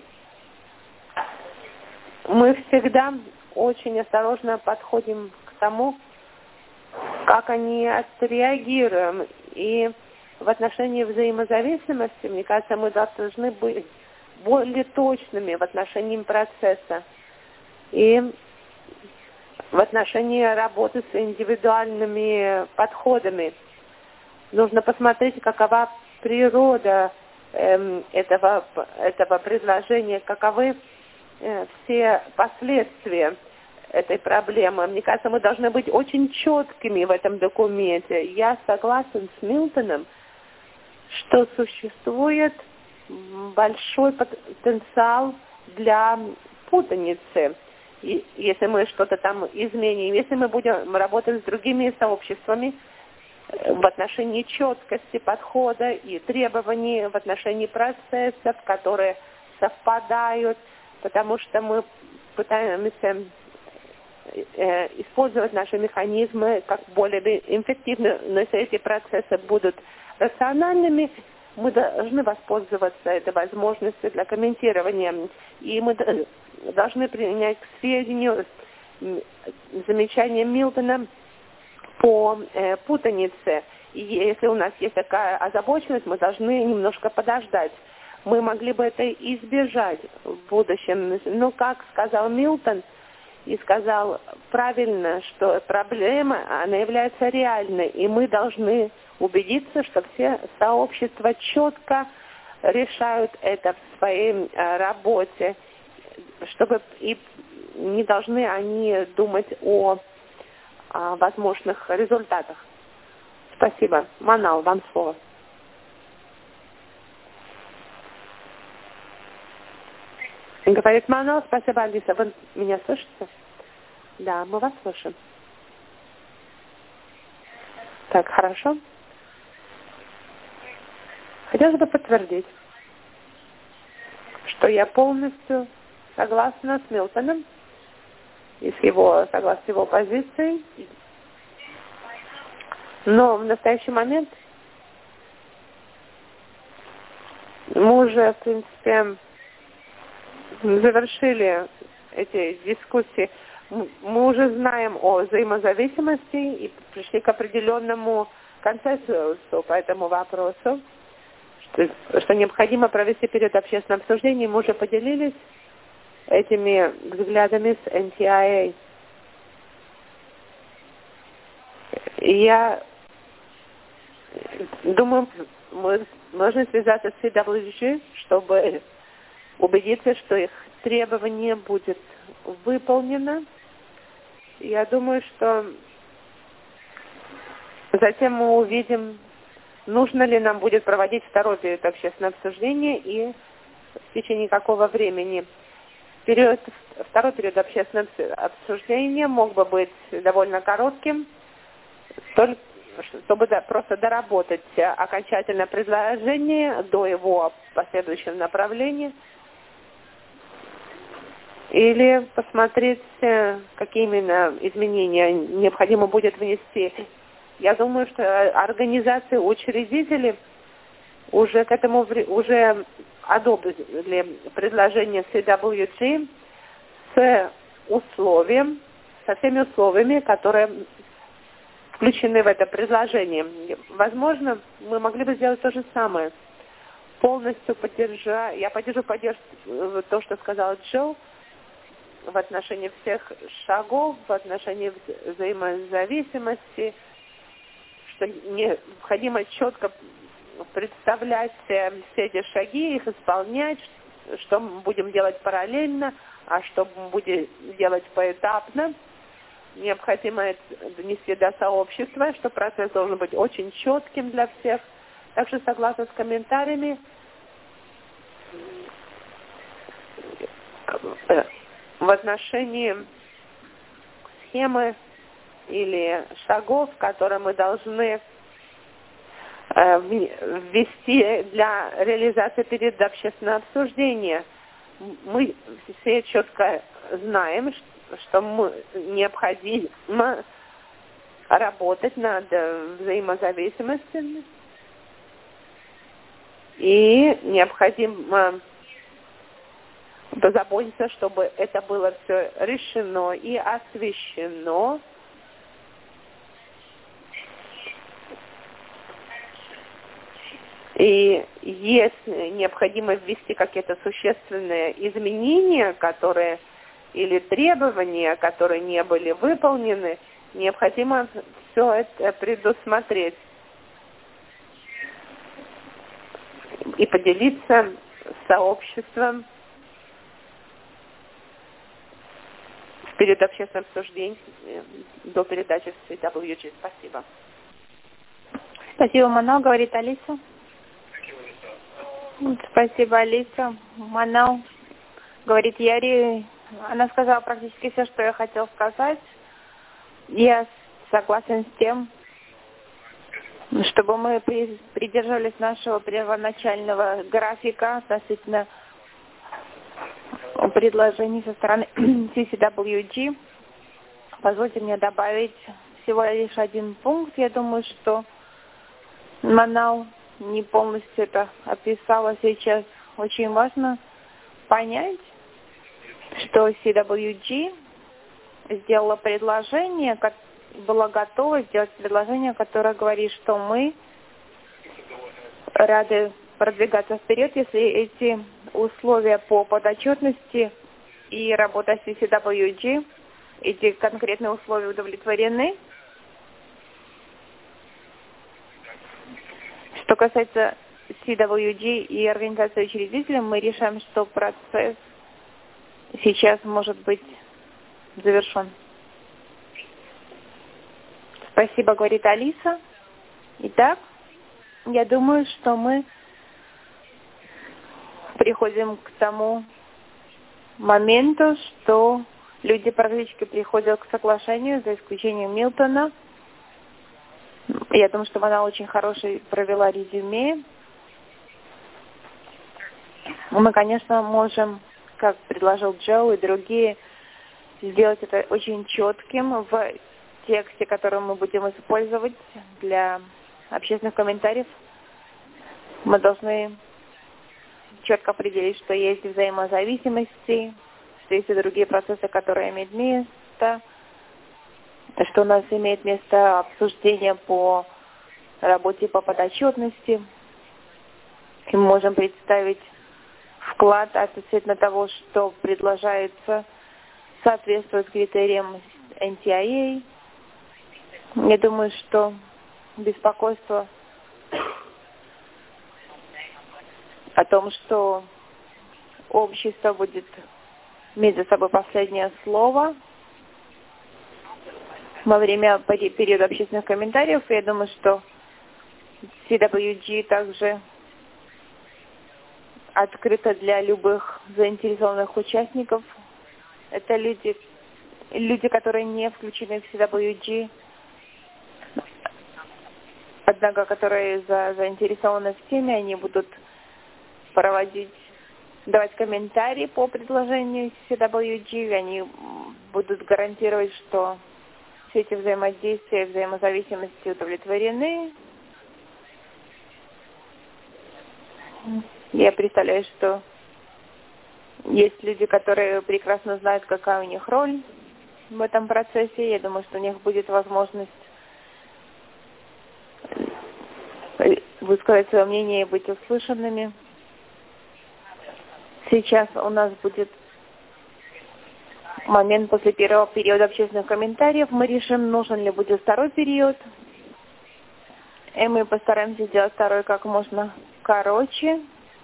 Мы всегда очень осторожно подходим к тому, как они отреагируем. И в отношении взаимозависимости, мне кажется, мы должны быть более точными в отношении процесса. И в отношении работы с индивидуальными подходами нужно посмотреть, какова природа э, этого, этого предложения, каковы э, все последствия этой проблемы. Мне кажется, мы должны быть очень четкими в этом документе. Я согласен с Милтоном, что существует большой потенциал для путаницы, и если мы что-то там изменим. Если мы будем работать с другими сообществами в отношении четкости подхода и требований в отношении процессов, которые совпадают, потому что мы пытаемся использовать наши механизмы как более эффективно, но если эти процессы будут рациональными, мы должны воспользоваться этой возможностью для комментирования. И мы должны принять к сведению замечание Милтона по э, путанице. И если у нас есть такая озабоченность, мы должны немножко подождать. Мы могли бы это избежать в будущем. Но, как сказал Милтон, и сказал правильно, что проблема, она является реальной, и мы должны убедиться, что все сообщества четко решают это в своей работе, чтобы и не должны они думать о, о возможных результатах. Спасибо. Манал, вам слово. Говорит Манал, спасибо, Алиса. Вы меня слышите? Да, мы вас слышим. Так, хорошо. Хотелось бы подтвердить, что я полностью согласна с Милтоном и с его, согласно его позицией. Но в настоящий момент мы уже, в принципе, завершили эти дискуссии. Мы уже знаем о взаимозависимости и пришли к определенному консенсусу по этому вопросу, что, что необходимо провести период общественного обсуждения. Мы уже поделились этими взглядами с эн ти ай эй. Я думаю, мы должны связаться с си дабл ю джи, чтобы убедиться, что их требование будет выполнено. Я думаю, что затем мы увидим, нужно ли нам будет проводить второй период общественного обсуждения и в течение какого времени. Период, второй период общественного обсуждения мог бы быть довольно коротким, только чтобы да, просто доработать окончательное предложение до его последующего направления, или посмотреть, какие именно изменения необходимо будет внести. Я думаю, что организации, учредители уже к этому уже одобрили предложение си дабл ю джи с условием, со всеми условиями, которые включены в это предложение. Возможно, мы могли бы сделать то же самое. Полностью поддержать, я поддержу поддержку то, что сказал Джо, в отношении всех шагов, в отношении вза- взаимозависимости, что необходимо четко представлять все эти шаги, их исполнять, что мы будем делать параллельно, а что мы будем делать поэтапно. Необходимо это донести до сообщества, что процесс должен быть очень четким для всех. Также согласно с комментариями, в отношении схемы или шагов, которые мы должны э, ввести для реализации периода общественного обсуждения, мы все четко знаем, что мы необходимо работать над взаимозависимостями и необходимо позаботиться, чтобы это было все решено и освещено. И если необходимо ввести какие-то существенные изменения, которые или требования, которые не были выполнены, необходимо все это предусмотреть и поделиться с сообществом перед общественным обсуждением до передачи в си дабл ю джи. Спасибо. Спасибо, Манал, говорит Алиса. Спасибо, Алиса. Манал, говорит Яри. Она сказала практически все, что я хотела сказать. Я согласен с тем, чтобы мы придерживались нашего первоначального графика относительно предложений со стороны си си дабл ю джи. Позвольте мне добавить всего лишь один пункт. Я думаю, что Манал не полностью это описала сейчас. Очень важно понять, что си дабл ю джи сделала предложение, как была готова сделать предложение, которое говорит, что мы рады продвигаться вперед, если эти условия по подотчетности и работа с си дабл ю джи, эти конкретные условия удовлетворены. Что касается си дабл ю джи и организации учредителей, мы решаем, что процесс сейчас может быть завершен. Спасибо, говорит Алиса. Итак, я думаю, что мы приходим к тому моменту, что люди практически приходят к соглашению, за исключением Милтона. Я думаю, что она очень хороший провела резюме. Мы, конечно, можем, как предложил Джо и другие, сделать это очень четким в тексте, который мы будем использовать для общественных комментариев. Мы должны четко определить, что есть взаимозависимости, что есть и другие процессы, которые имеют место, что у нас имеет место обсуждение по работе по подотчетности. И мы можем представить вклад относительно того, что предложается, соответствует критериям эн ти ай эй. Я думаю, что беспокойство о том, что общество будет иметь за собой последнее слово во время периода общественных комментариев. Я думаю, что си дабл ю джи также открыта для любых заинтересованных участников. Это люди, люди, которые не включены в си дабл ю джи. однако, которые за, заинтересованы в теме, они будут проводить, давать комментарии по предложению си дабл ю джи, они будут гарантировать, что все эти взаимодействия, взаимозависимости удовлетворены. Я представляю, что есть люди, которые прекрасно знают, какая у них роль в этом процессе. Я думаю, что у них будет возможность высказать свое мнение и быть услышанными. Сейчас у нас будет момент после первого периода общественных комментариев. Мы решим, нужен ли будет второй период. И мы постараемся сделать второй как можно короче.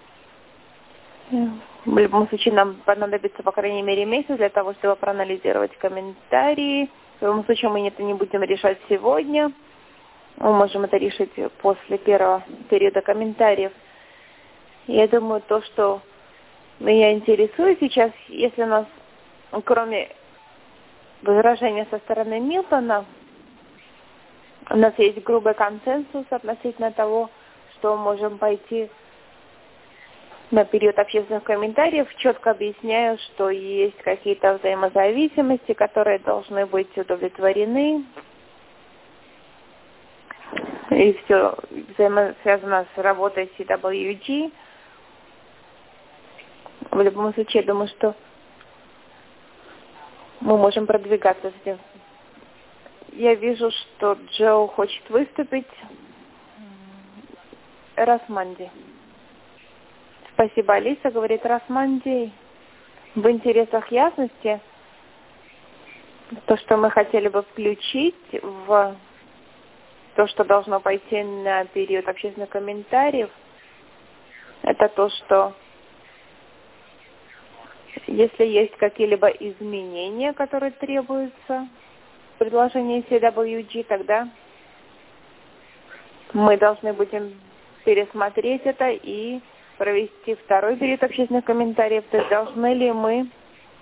В любом случае нам понадобится, по крайней мере, месяц для того, чтобы проанализировать комментарии. В любом случае мы это не будем решать сегодня. Мы можем это решить после первого периода комментариев. Я думаю, то, что меня интересует сейчас, если у нас, кроме возражения со стороны Милтона, у нас есть грубый консенсус относительно того, что мы можем пойти на период общественных комментариев, четко объясняю, что есть какие-то взаимозависимости, которые должны быть удовлетворены. И все взаимосвязано с работой си дабл ю джи. В любом случае, я думаю, что мы можем продвигаться с этим. Я вижу, что Джо хочет выступить. Расманди. Спасибо, Алиса, говорит Расманди. В интересах ясности, то, что мы хотели бы включить в то, что должно пойти на период общественных комментариев, это то, что если есть какие-либо изменения, которые требуются в предложении си дабл ю джи, тогда мы должны будем пересмотреть это и провести второй период общественных комментариев. То есть должны ли мы,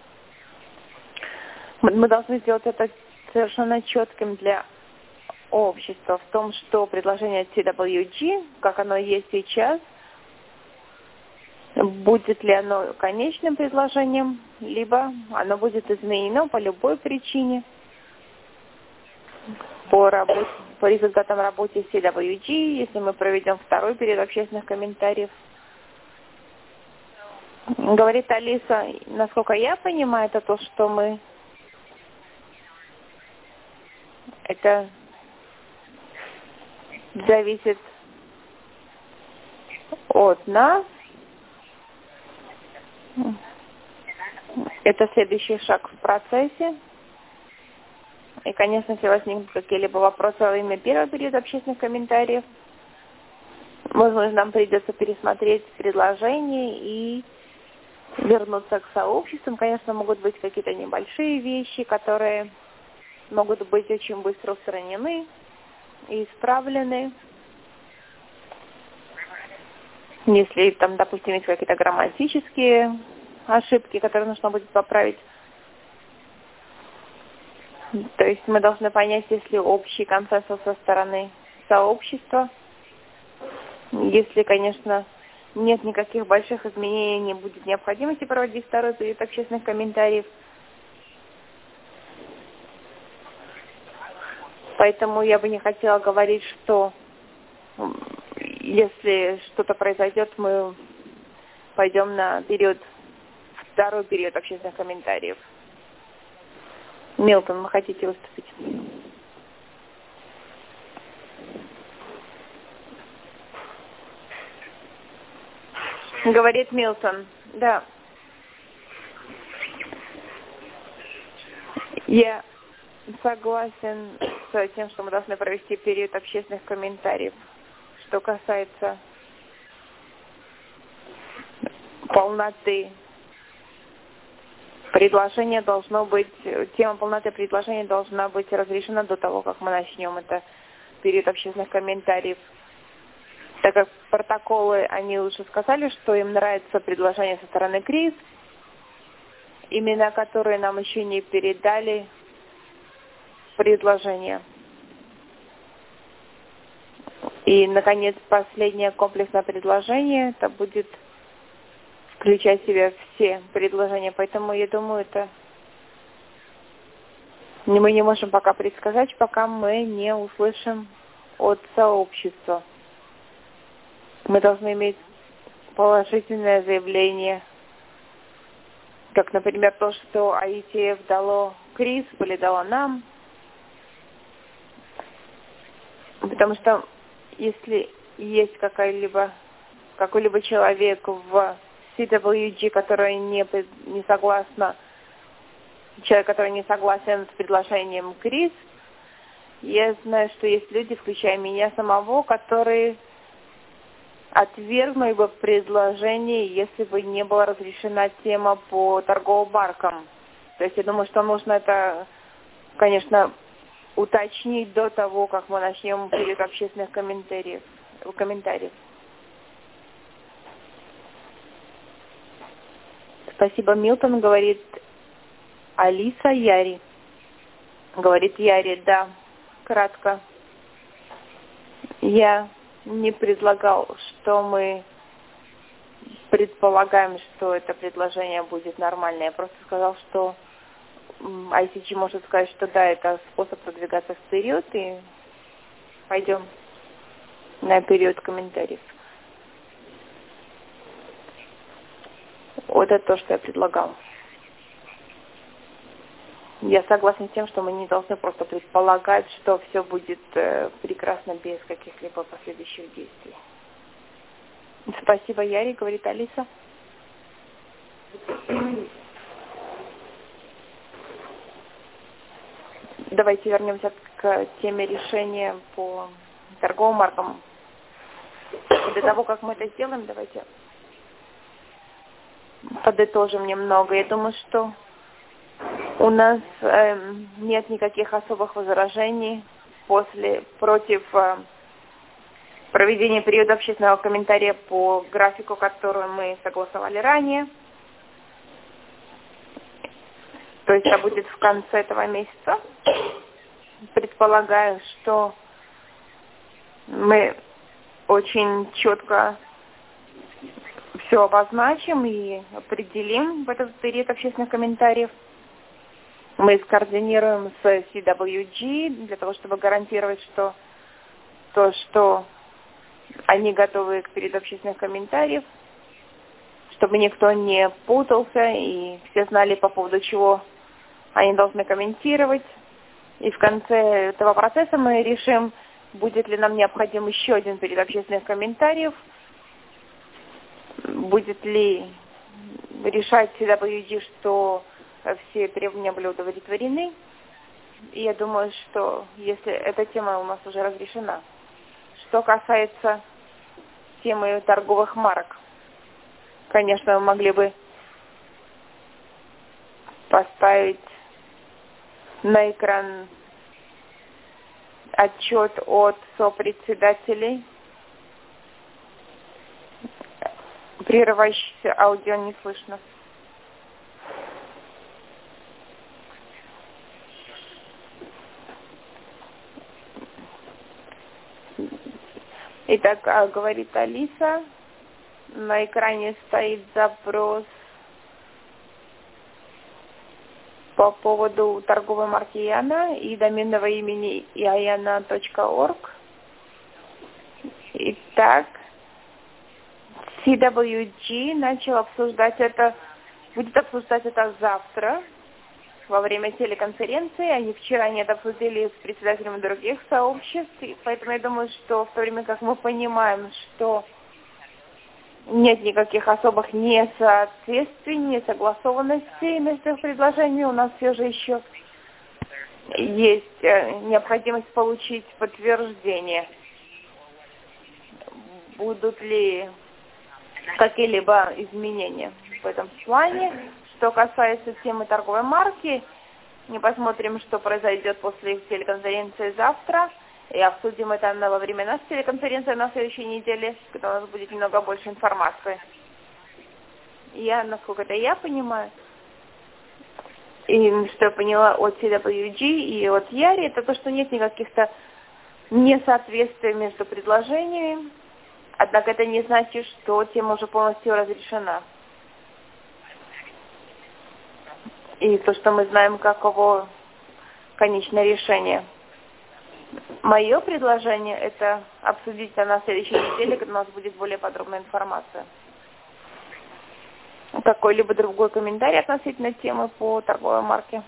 мы должны сделать это совершенно четким для общества в том, что предложение си дабл ю джи, как оно есть сейчас, будет ли оно конечным предложением, либо оно будет изменено по любой причине по, работе, по результатам работы си дабл ю джи, если мы проведем второй период общественных комментариев. Говорит Алиса, насколько я понимаю, это то, что мы... Это зависит от нас. Это следующий шаг в процессе. И, конечно, если возникнут какие-либо вопросы во время первого периода общественных комментариев, возможно, нам придется пересмотреть предложение и вернуться к сообществам. Конечно, могут быть какие-то небольшие вещи, которые могут быть очень быстро устранены и исправлены. Если там, допустим, есть какие-то грамматические ошибки, которые нужно будет поправить. То есть мы должны понять, есть ли общий консенсус со стороны сообщества. Если, конечно, нет никаких больших изменений, не будет необходимости проводить второй период общественных комментариев. Поэтому я бы не хотела говорить, что если что-то произойдет, мы пойдем на период, второй период общественных комментариев. Милтон, вы хотите выступить? Говорит Милтон. Да. Я согласен с тем, что мы должны провести период общественных комментариев. Что касается полноты предложения, должно быть, тема полноты предложения должна быть разрешена до того, как мы начнем это период общественных комментариев. Так как протоколы, они уже сказали, что им нравится предложение со стороны КРИС, имена которые нам еще не передали предложение. И, наконец, последнее комплексное предложение, это будет включать в себя все предложения. Поэтому, я думаю, это мы не можем пока предсказать, пока мы не услышим от сообщества. Мы должны иметь положительное заявление, как, например, то, что ай ти эф дало Крис или дало нам. Потому что если есть какой-либо какой-либо человек в си дабл ю джи, который не, не согласна, человек, который не согласен с предложением Крис, я знаю, что есть люди, включая меня самого, которые отвергнули бы предложение, если бы не была разрешена тема по торговым маркам. То есть я думаю, что нужно это, конечно, уточнить до того, как мы начнем период общественных комментариев. комментариев. Спасибо, Милтон, говорит Алиса Яри. Говорит Яри, да, кратко. Я не предлагал, что мы предполагаем, что это предложение будет нормальное. Я просто сказал, что ай си джи может сказать, что да, это способ продвигаться вперед, и пойдем на период комментариев. Вот это то, что я предлагал. Я согласна с тем, что мы не должны просто предполагать, что все будет э, прекрасно без каких-либо последующих действий. Спасибо, Яри, говорит Алиса. Давайте вернемся к теме решения по торговым маркам. До того, как мы это сделаем, давайте подытожим немного. Я думаю, что у нас э, нет никаких особых возражений после, против э, проведения периода общественного комментария по графику, который мы согласовали ранее. То есть это будет в конце этого месяца. Предполагаю, что мы очень четко все обозначим и определим в этот период общественных комментариев. Мы скоординируем с си дабл ю джи для того, чтобы гарантировать, что то, что они готовы к периоду общественных комментариев, чтобы никто не путался и все знали, по поводу чего они должны комментировать. И в конце этого процесса мы решим, будет ли нам необходим еще один период общественных комментариев, будет ли решать си дабл ю джи, что все требования были удовлетворены. И я думаю, что если эта тема у нас уже разрешена. Что касается темы торговых марок, конечно, мы могли бы поставить на экран отчет от сопредседателей. Прерывающееся аудио не слышно. Итак, говорит Алиса, на экране стоит запрос по поводу торговой марки Яна и доменного имени яна точка орг. Итак, си дабл ю джи начал обсуждать это, будет обсуждать это завтра во время телеконференции. Они вчера не это обсудили с председателями других сообществ, и поэтому я думаю, что в то время как мы понимаем, что нет никаких особых несоответствий, несогласованностей между их предложениями, у нас все же еще есть необходимость получить подтверждение. Будут ли какие-либо изменения в этом плане? Что касается темы торговой марки, мы посмотрим, что произойдет после телеконференции завтра. И обсудим это во время нашей телеконференции на следующей неделе, когда у нас будет немного больше информации. Я, насколько это я понимаю, и что я поняла от си дабл ю джи и от Яри, это то, что нет никаких-то несоответствие между предложениями, однако это не значит, что тема уже полностью разрешена. И то, что мы знаем, каково конечное решение. Мое предложение – это обсудить это на следующей неделе, когда у нас будет более подробная информация. Какой-либо другой комментарий относительно темы по торговой марке?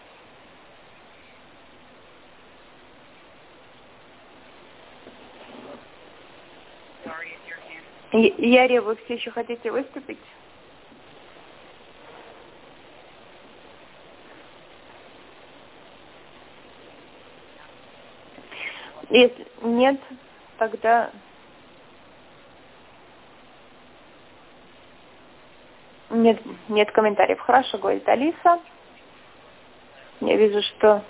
Ярия, вы все еще хотите выступить? Если нет, тогда нет, нет комментариев. Хорошо, говорит Алиса. Я вижу, что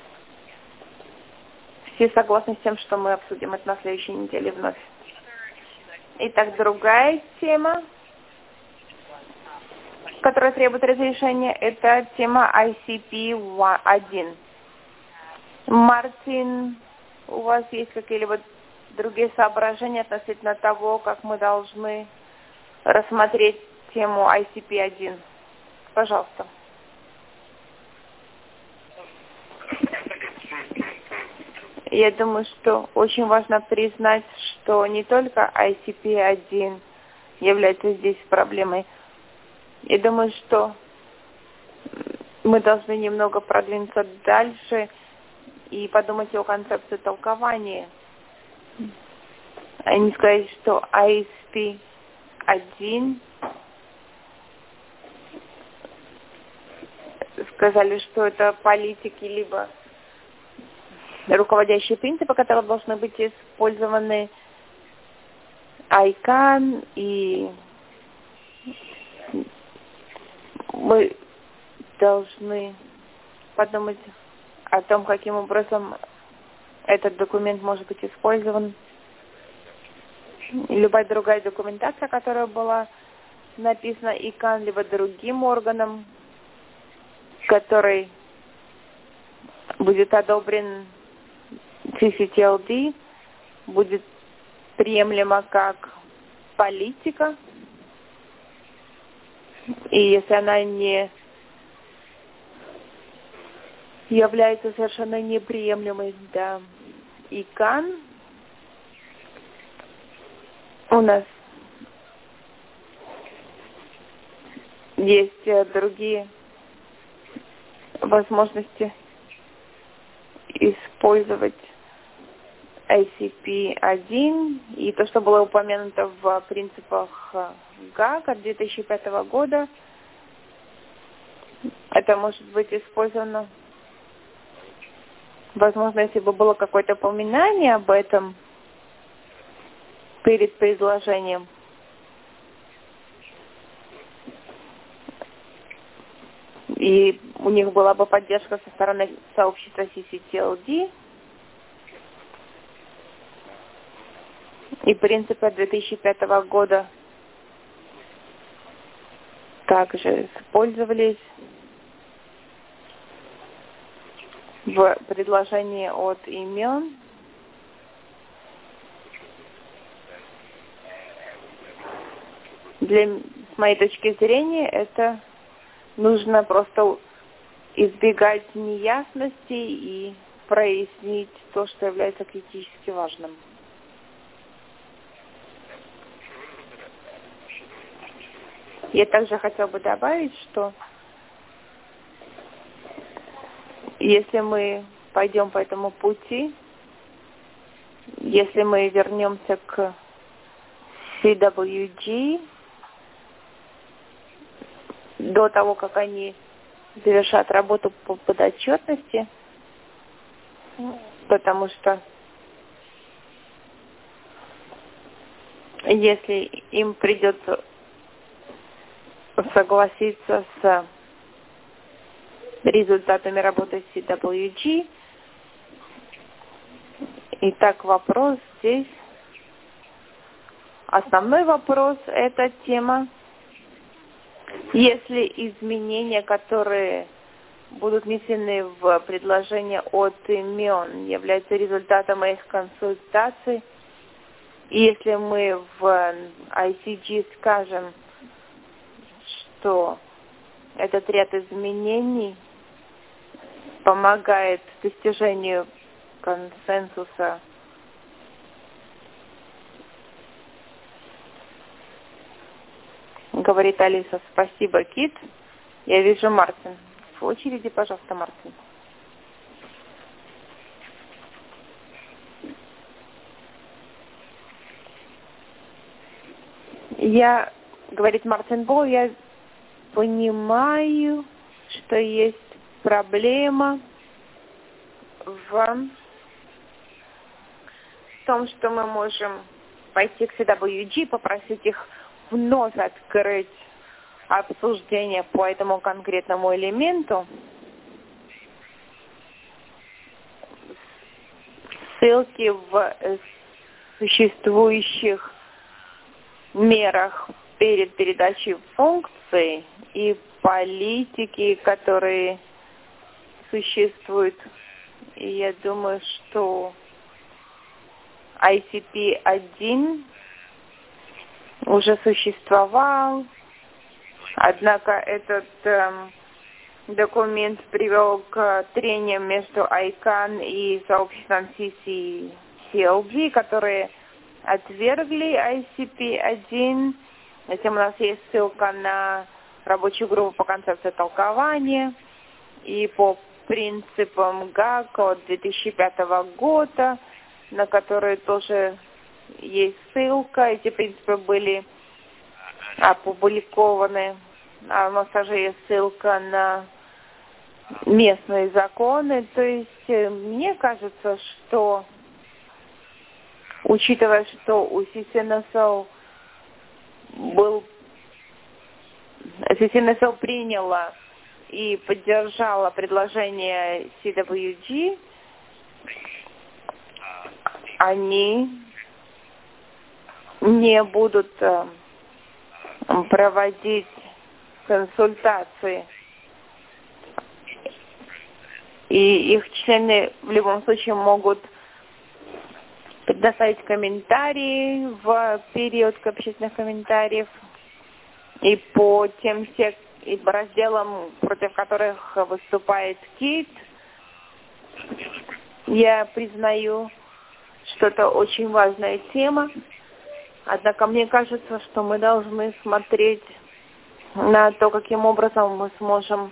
все согласны с тем, что мы обсудим это на следующей неделе вновь. Итак, другая тема, которая требует разрешения, это тема ай си пи один. Мартин, у вас есть какие-либо другие соображения относительно того, как мы должны рассмотреть тему ай си пи один? Пожалуйста. Я думаю, что очень важно признать, что не только ай си пи один является здесь проблемой. Я думаю, что мы должны немного продвинуться дальше и подумать о концепции толкования. А не сказать, что ай эс пи один сказали, что это политики, либо руководящие принципы, которые должны быть использованы айкан, и мы должны подумать о том, каким образом этот документ может быть использован. Любая другая документация, которая была написана айкан, либо другим органом, который будет одобрен си си ти эл ди, будет приемлема как политика, и если она не является совершенно неприемлемой для айкан, у нас есть другие возможности использовать ай си пи один, и то, что было упомянуто в принципах ГАК от две тысячи пятого года, это может быть использовано, возможно, если бы было какое-то упоминание об этом перед предложением. И у них была бы поддержка со стороны сообщества си си ти эл ди. И принципы две тысячи пятого года также использовались в предложении от имен. Для, с моей точки зрения, это нужно просто избегать неясностей и прояснить то, что является критически важным. Я также хотела бы добавить, что если мы пойдем по этому пути, если мы вернемся к си дабл ю джи, до того, как они завершат работу по подотчетности, потому что если им придется согласиться с результатами работы си дабл ю джи, итак, вопрос здесь, основной вопрос, это тема, если изменения, которые будут внесены в предложение от имен, являются результатом моих консультаций. И если мы в ай си джи скажем, что этот ряд изменений помогает достижению консенсуса, говорит Алиса, спасибо, Кит. Я вижу Мартин. В очереди, пожалуйста, Мартин. Я, говорит Мартин Бол, я понимаю, что есть проблема в том, что мы можем пойти к си дабл ю джи, попросить их вновь открыть обсуждение по этому конкретному элементу. Ссылки в существующих мерах перед передачей функций и политики, которые существуют. И я думаю, что ай си пи один уже существовал, однако этот эм, документ привел к трениям между айкан и сообществом си си си эл джи, которые отвергли ай си пи один. Затем у нас есть ссылка на рабочую группу по концепции толкования и по принципам ГАК от две тысячи пятого года, на которые тоже есть ссылка. Эти принципы были опубликованы. А у нас также есть ссылка на местные законы. То есть мне кажется, что, учитывая, что у си си эн эс эл был, си си эн эс эл приняла и поддержала предложение си дабл ю джи, они не будут э, проводить консультации. И их члены в любом случае могут предоставить комментарии в период общественных комментариев и по тем сек... и по разделам, против которых выступает Кит. Я признаю, что это очень важная тема, однако мне кажется, что мы должны смотреть на то, каким образом мы сможем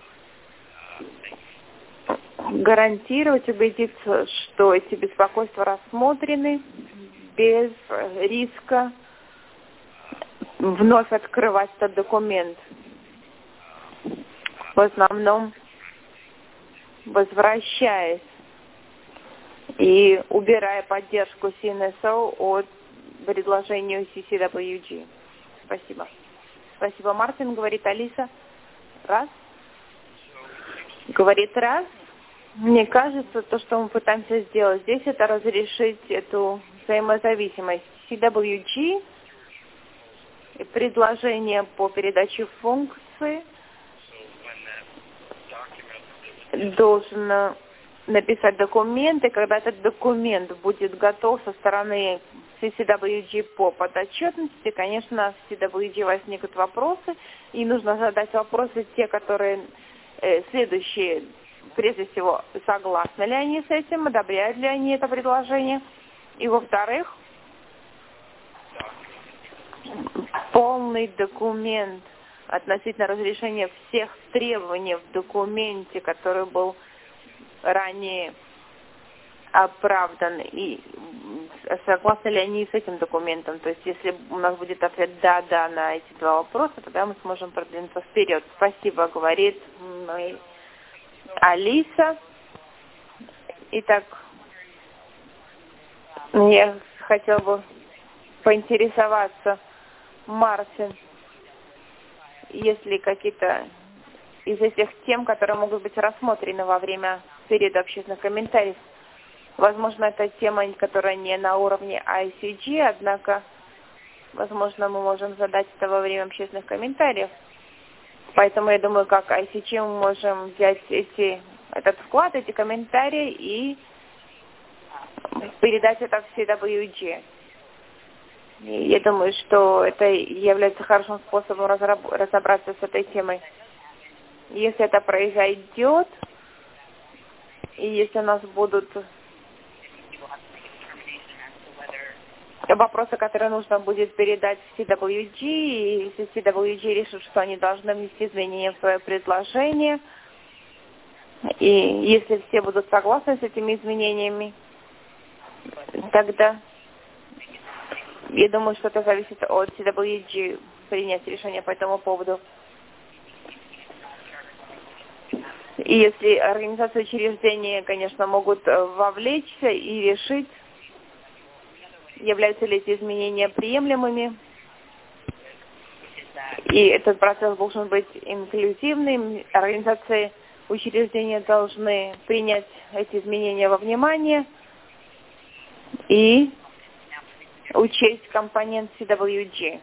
гарантировать, убедиться, что эти беспокойства рассмотрены без риска вновь открывать этот документ. В основном возвращаясь и убирая поддержку си эн эс эл от предложению си си дабл ю джи. Спасибо. Спасибо, Мартин. Говорит Алиса. Раз. Говорит раз. Мне кажется, то, что мы пытаемся сделать здесь, это разрешить эту взаимозависимость. си дабл ю джи и предложение по передаче функций должен написать документ, и когда этот документ будет готов со стороны си си дабл ю джи по подотчетности, конечно, в си дабл ю джи возникнут вопросы, и нужно задать вопросы, те, которые э, следующие, прежде всего, согласны ли они с этим, одобряют ли они это предложение, и, во-вторых, полный документ относительно разрешения всех требований в документе, который был ранее оправдан, и согласны ли они с этим документом. То есть, если у нас будет ответ «да-да» на эти два вопроса, тогда мы сможем продвинуться вперед. Спасибо, говорит Алиса. Итак, я хотела бы поинтересоваться, Мартин, есть ли какие-то из этих тем, которые могут быть рассмотрены во время периода общественных комментариев. Возможно, это тема, которая не на уровне ай си джи, однако, возможно, мы можем задать это во время общественных комментариев. Поэтому я думаю, как ай си джи мы можем взять эти, этот вклад, эти комментарии и передать это в си дабл ю джи. И я думаю, что это является хорошим способом разобраться с этой темой. Если это произойдет, и если у нас будут вопросы, которые нужно будет передать в си дабл ю джи, и если си дабл ю джи решит, что они должны внести изменения в свое предложение, и если все будут согласны с этими изменениями, тогда я думаю, что это зависит от си дабл ю джи принять решение по этому поводу. И если организации учреждения, конечно, могут вовлечься и решить, являются ли эти изменения приемлемыми, и этот процесс должен быть инклюзивным, организации учреждения должны принять эти изменения во внимание и учесть компонент си дабл ю джи.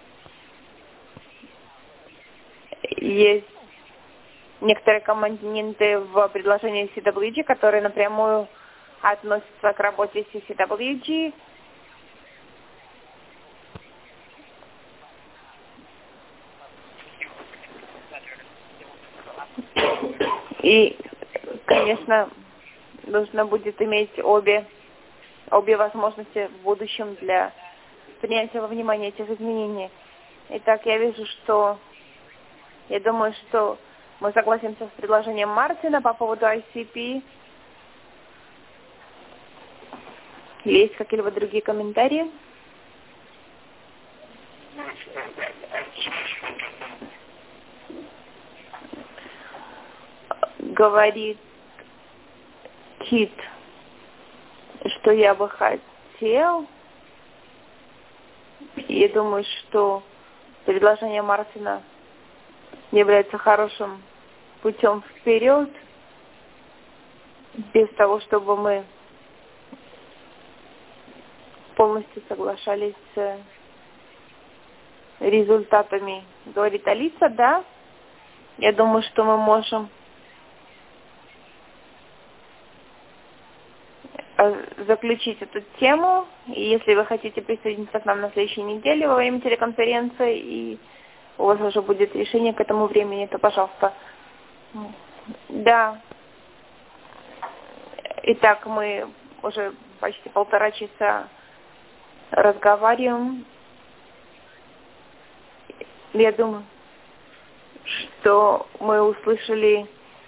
Есть некоторые компоненты в предложении си дабл ю джи, которые напрямую относятся к работе си дабл ю джи. И, конечно, нужно будет иметь обе, обе возможности в будущем для принятия во внимание этих изменений. Итак, я вижу, что, я думаю, что мы согласимся с предложением Мартина по поводу ай си пи. Или есть какие-либо другие комментарии? Говорит Кит, что я бы хотел. Я думаю, что предложение Мартина является хорошим путем вперед, без того, чтобы мы полностью соглашались с результатами. Говорит Алиса, да. Я думаю, что мы можем заключить эту тему. И если вы хотите присоединиться к нам на следующей неделе во время телеконференции, и у вас уже будет решение к этому времени, то, пожалуйста. Да. Итак, мы уже почти полтора часа разговариваем. Я думаю, что мы услышали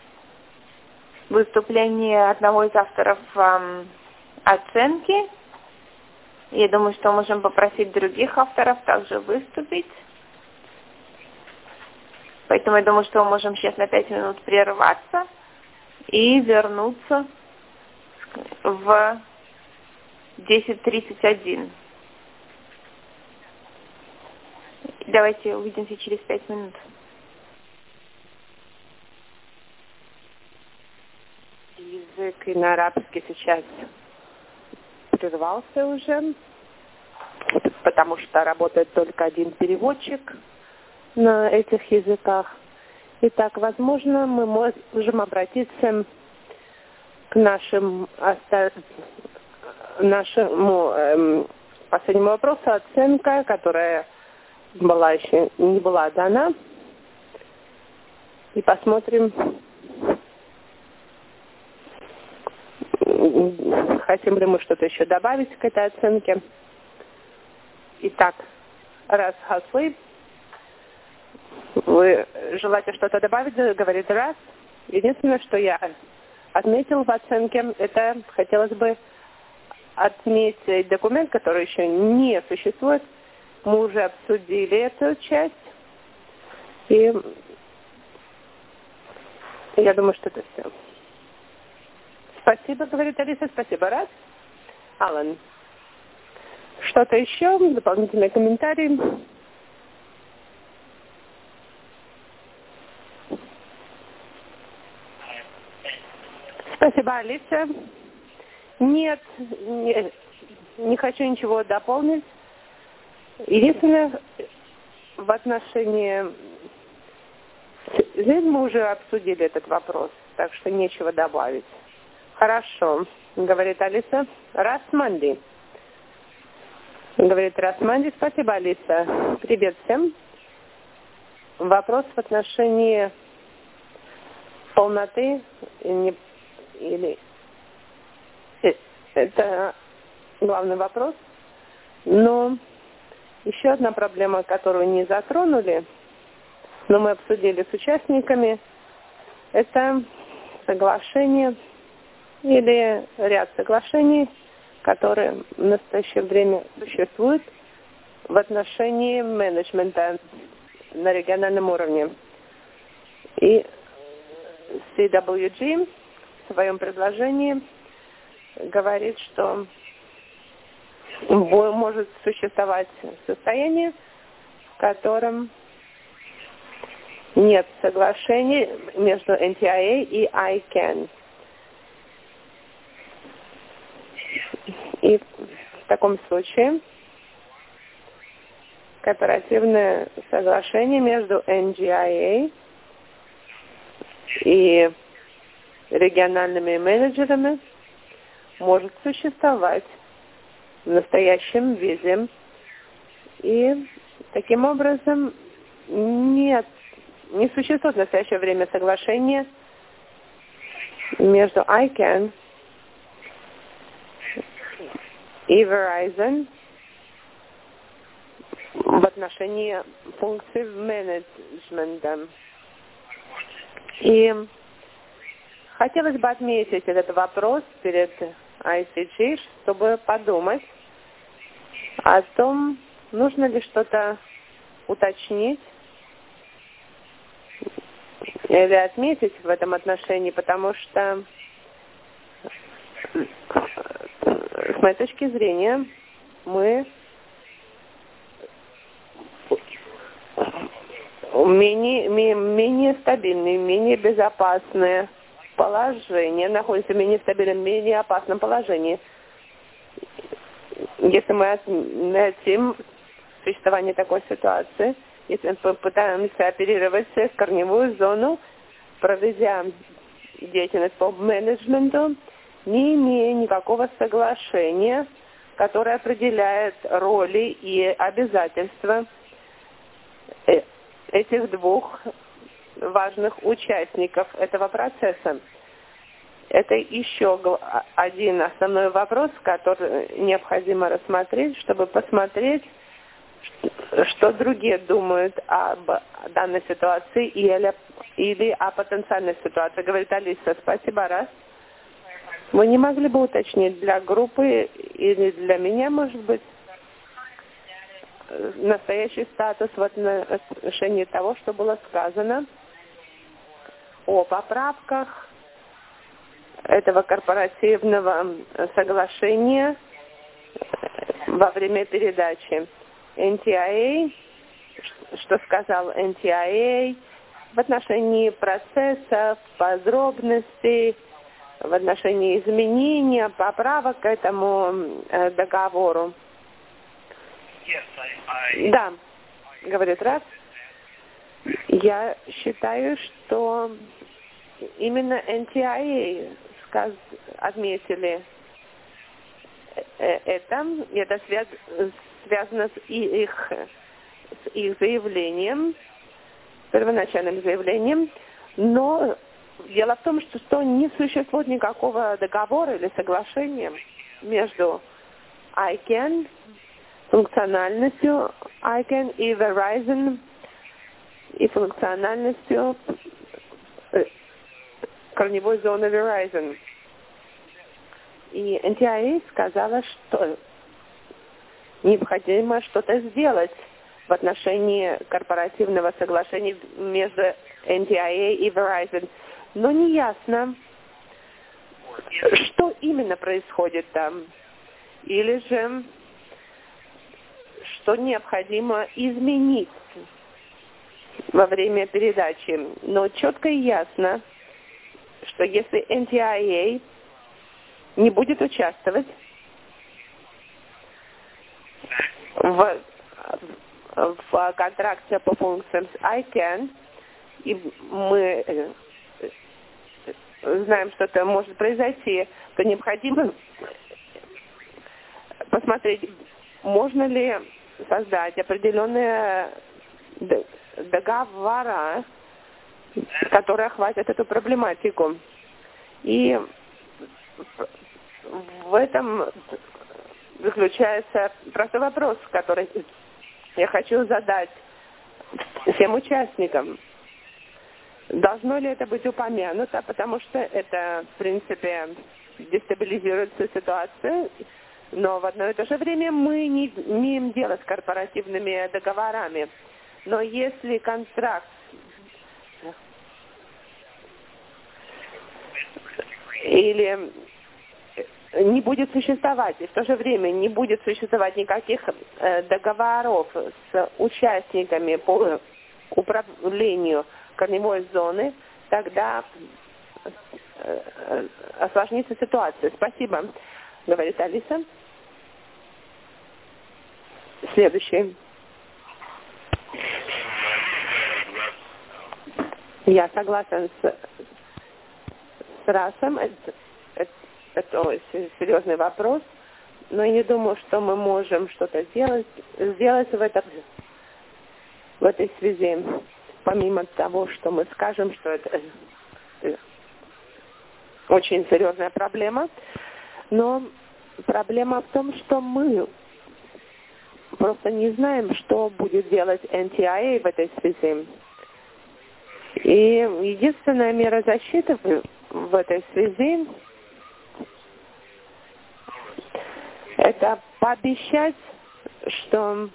выступление одного из авторов эм, оценки. Я думаю, что можем попросить других авторов также выступить. Поэтому я думаю, что мы можем сейчас на пять минут прерваться и вернуться в десять тридцать один. Давайте увидимся через пять минут. Язык и на арабский сейчас прервался уже, потому что работает только один переводчик на этих языках. Итак, возможно, мы можем обратиться к нашим, нашему эм, последнему вопросу, оценка, которая была еще не была дана. И посмотрим, хотим ли мы что-то еще добавить к этой оценке. Итак, раз Хасли, вы желаете что-то добавить, говорит раз. Единственное, что я отметил в оценке, это хотелось бы отметить документ, который еще не существует. Мы уже обсудили эту часть. И я думаю, что это все. Спасибо, говорит Алиса. Спасибо, раз. Алан. Что-то еще? Дополнительные комментарии? Спасибо, Алиса. Нет, не, не хочу ничего дополнить. Единственное, в отношении здесь мы уже обсудили этот вопрос, так что нечего добавить. Хорошо, говорит Алиса. Расманди. Говорит Расманди. Спасибо, Алиса. Привет всем. Вопрос в отношении полноты не, или это главный вопрос. Но еще одна проблема, которую не затронули, но мы обсудили с участниками, это соглашение или ряд соглашений, которые в настоящее время существуют в отношении менеджмента на региональном уровне. И си дабл ю джи в своем предложении говорит, что может существовать состояние, в котором нет соглашений между эн ти ай эй и ай кэн. И в таком случае кооперативное соглашение между эн джи ай эй и региональными менеджерами может существовать в настоящем виде. И таким образом нет, не существует в настоящее время соглашения между ай кэн и Verizon в отношении функций менеджмента. И хотелось бы отметить этот вопрос перед ай си джи, чтобы подумать о том, нужно ли что-то уточнить или отметить в этом отношении, потому что с моей точки зрения мы менее, менее стабильные, менее безопасные положения, находимся в менее стабильном, менее опасном положении. Если мы отметим существование такой ситуации, если мы попытаемся оперировать корневую зону, проведя деятельность по менеджменту, не имея никакого соглашения, которое определяет роли и обязательства этих двух важных участников этого процесса. Это еще один основной вопрос, который необходимо рассмотреть, чтобы посмотреть, что другие думают об данной ситуации или, или о потенциальной ситуации. Говорит Алиса. Спасибо, раз. Вы не могли бы уточнить для группы или для меня, может быть, настоящий статус в отношении того, что было сказано о поправках этого корпоративного соглашения во время передачи эн ти ай эй, что сказал эн ти ай эй в отношении процессов, подробностей, в отношении изменения, поправок к этому договору. Да, говорит раз. Я считаю, что именно эн ти ай эй сказ... отметили это, и это связ... связано с их, с их заявлением, первоначальным заявлением, но дело в том, что, что не существует никакого договора или соглашения между ай кэн, функциональностью ай кэн и Verizon, и функциональностью корневой зоны Verizon. И эн ти ай эй сказала, что необходимо что-то сделать в отношении корпоративного соглашения между эн ти ай эй и Verizon. Но не ясно, что именно происходит там. Или же, что необходимо изменить во время передачи. Но четко и ясно, что если эн ти ай эй не будет участвовать в, в контракте по функциям с ай кэн, и мы знаем, что это может произойти, то необходимо посмотреть, можно ли создать определенные договора, которые охватят эту проблематику. И в этом заключается простой вопрос, который я хочу задать всем участникам. Должно ли это быть упомянуто, потому что это, в принципе, дестабилизирует всю ситуацию, но в одно и то же время мы не имеем дело с корпоративными договорами. Но если контракт или не будет существовать, и в то же время не будет существовать никаких э, договоров с участниками по управлению корневой зоны, тогда э, осложнится ситуация. Спасибо, говорит Алиса. Следующий. Я согласен с, с Расом. Это, это, это серьезный вопрос, но я не думаю, что мы можем что-то сделать, сделать в, этом, в этой связи, помимо того, что мы скажем, что это очень серьезная проблема. Но проблема в том, что мы просто не знаем, что будет делать эн ти ай эй в этой связи. И единственная мера защиты в, в этой связи – это пообещать, что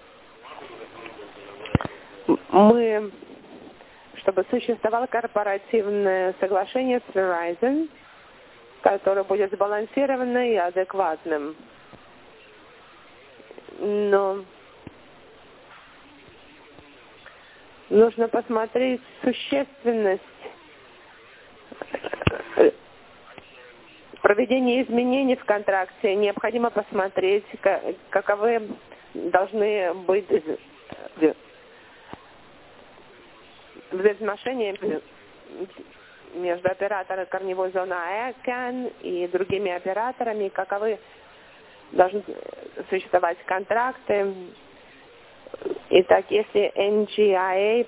мы, чтобы существовало корпоративное соглашение с Verizon, которое будет сбалансированным и адекватным. Но нужно посмотреть существенность проведения изменений в контракте. Необходимо посмотреть, каковы должны быть взаимоотношения между оператором корневой зоны АЭКАН и другими операторами, каковы должны существовать контракты. Итак, если эн джи ай эй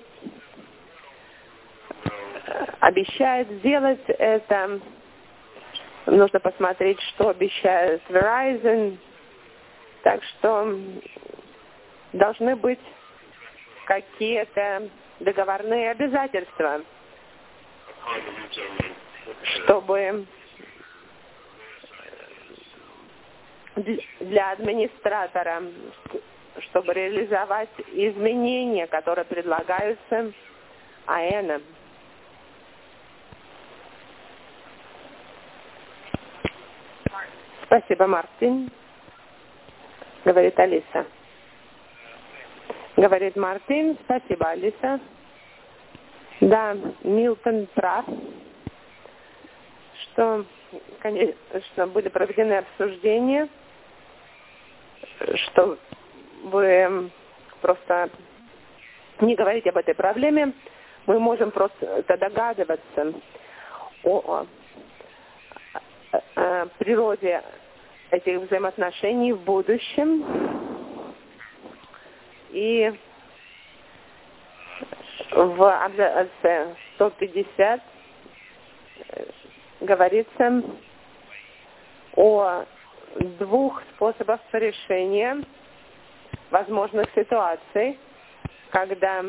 обещает сделать это, нужно посмотреть, что обещает Verizon. Так что должны быть какие-то договорные обязательства, чтобы для администратора, чтобы реализовать изменения, которые предлагаются АЭНом. Спасибо, Мартин. Говорит Алиса. Говорит Мартин. Спасибо, Алиса. Да, Милтон прав, что, конечно, были проведены обсуждения, что вы просто не говорите об этой проблеме. Мы можем просто догадываться о, о, о природе этих взаимоотношений в будущем. И в абзаце сто пятьдесят говорится о двух способах решения возможных ситуаций, когда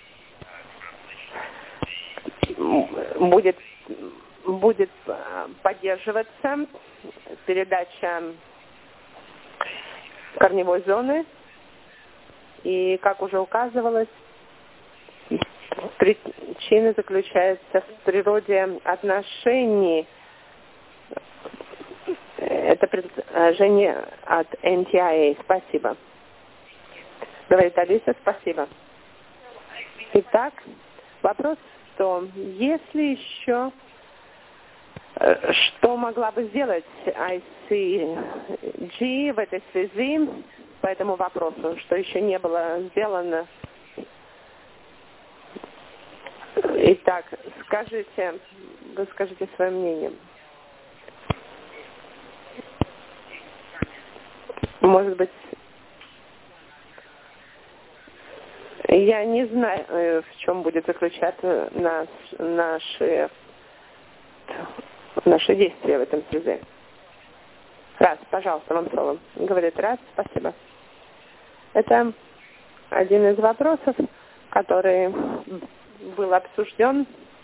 будет, будет поддерживаться передача корневой зоны. И, как уже указывалось, причина заключается в природе отношений. Это предложение от эн ти ай эй. Спасибо. Говорит Алиса, спасибо. Итак, вопрос в том, есть ли еще, что могла бы сделать ай си джи в этой связи по этому вопросу, что еще не было сделано Итак, скажите, вы скажите свое мнение. Может быть, я не знаю, в чем будет заключаться наш, наши, наши действия в этом связи. Раз, пожалуйста, вам слово. Говорит раз, спасибо. Это один из вопросов, который был обсужден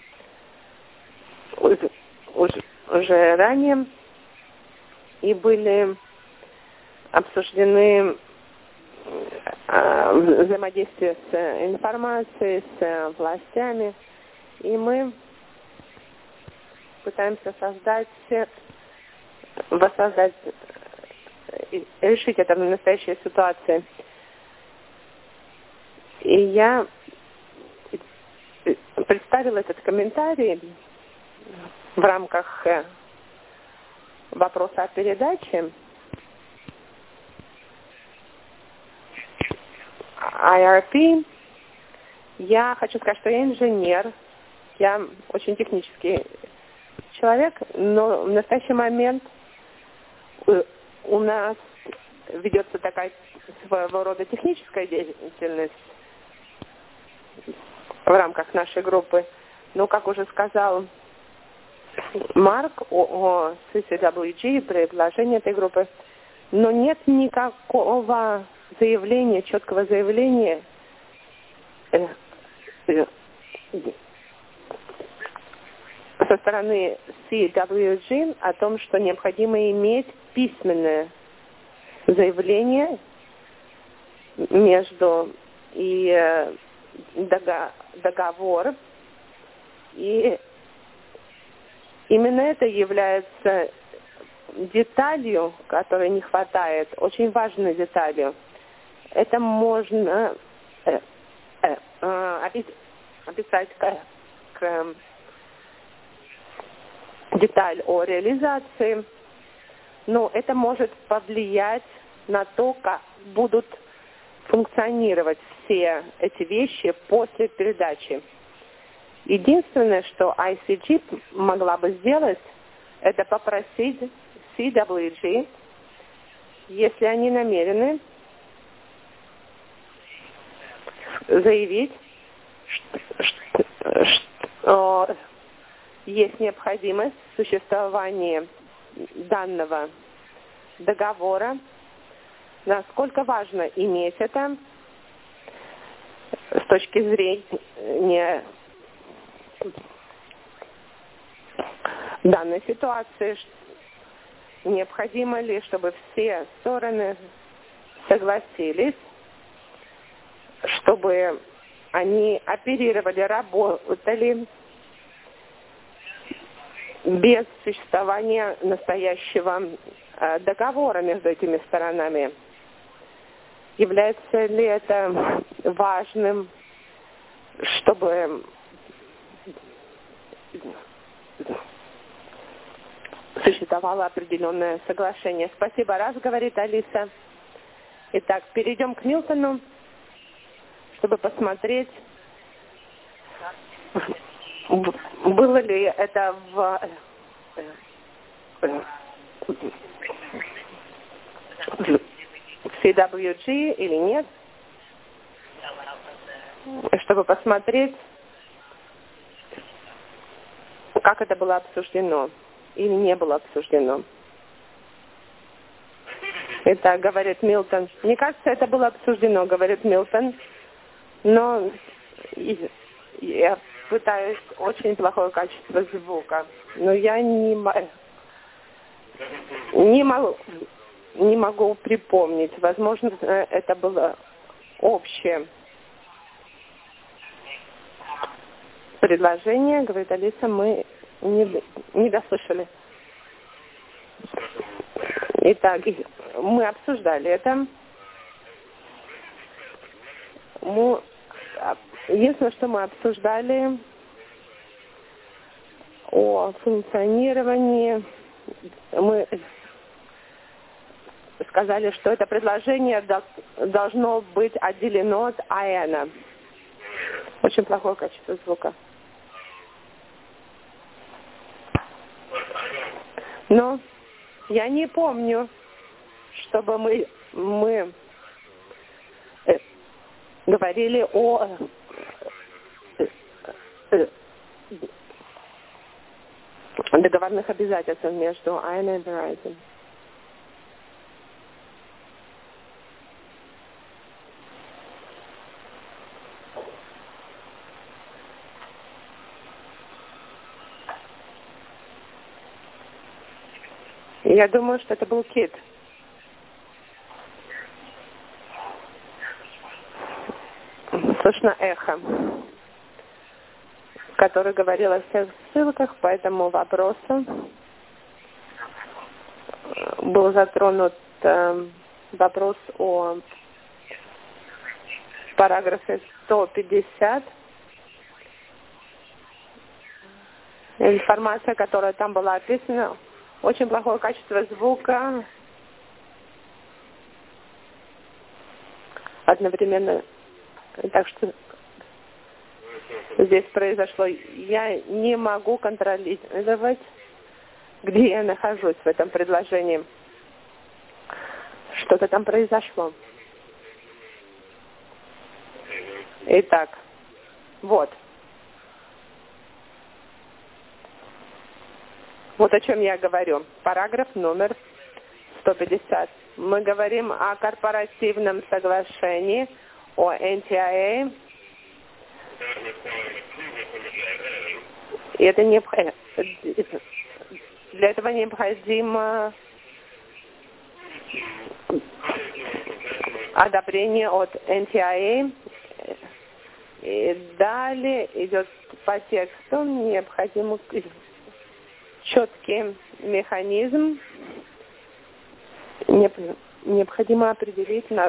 уже, уже, уже ранее, и были обсуждены э, взаимодействие с информацией, с властями, и мы пытаемся создать, воссоздать, решить это в настоящей ситуации. И я представила этот комментарий в рамках вопроса о передаче. ай ар пи. Я хочу сказать, что я инженер, я очень технический человек, но в настоящий момент у нас ведется такая своего рода техническая деятельность в рамках нашей группы. Но, как уже сказал Марк о, о си си дабл ю джи, предложение этой группы, но нет никакого заявления, четкого заявления э, э, со стороны си дабл ю джи о том, что необходимо иметь письменное заявление между и э, договор, и именно это является деталью, которой не хватает, очень важной деталью. Это можно э, э, э, описать как, как деталь о реализации, но это может повлиять на то, как будут функционировать все эти вещи после передачи. Единственное, что ай си джи могла бы сделать, это попросить си дабл ю джи, если они намерены, заявить, что, что есть необходимость существования данного договора, насколько важно иметь это с точки зрения данной ситуации, необходимо ли, чтобы все стороны согласились, чтобы они оперировали, работали без существования настоящего э, договора между этими сторонами. Является ли это важным, чтобы существовало определенное соглашение? Спасибо, раз, говорит Алиса. Итак, перейдем к Милтону, чтобы посмотреть, было ли это в си дабл ю джи или нет, чтобы посмотреть, как это было обсуждено или не было обсуждено. Итак, говорит Милтон. Мне кажется, это было обсуждено, говорит Милтон, но я пытаюсь, очень плохое качество звука, но я не, не, могу, не могу припомнить. Возможно, это было общее предложение, говорит Алиса, мы не, не дослушали. Итак, мы обсуждали это. Мы, единственное, что мы обсуждали о функционировании, мы сказали, что это предложение должно быть отделено от АЭНа. Очень плохое качество звука. Но я не помню, чтобы мы, мы э, говорили о э, э, договорных обязательствах между Айна и Verizon. Я думаю, что это был Кит. Слышно эхо, который говорил о всех ссылках по этому вопросу. Был затронут э, вопрос о параграфе сто пятьдесят. Информация, которая там была описана, очень плохое качество звука. Одновременно. Так что здесь произошло. Я не могу контролировать, где я нахожусь в этом предложении. Что-то там произошло. Итак, вот. Вот о чем я говорю. Параграф номер сто пятьдесят. Мы говорим о корпоративном соглашении, о эн ти эй эй. И это необходимо. Для этого необходимо одобрение от эн ти эй эй. И далее идет по тексту необходим четкий механизм. Необходимо определить, на...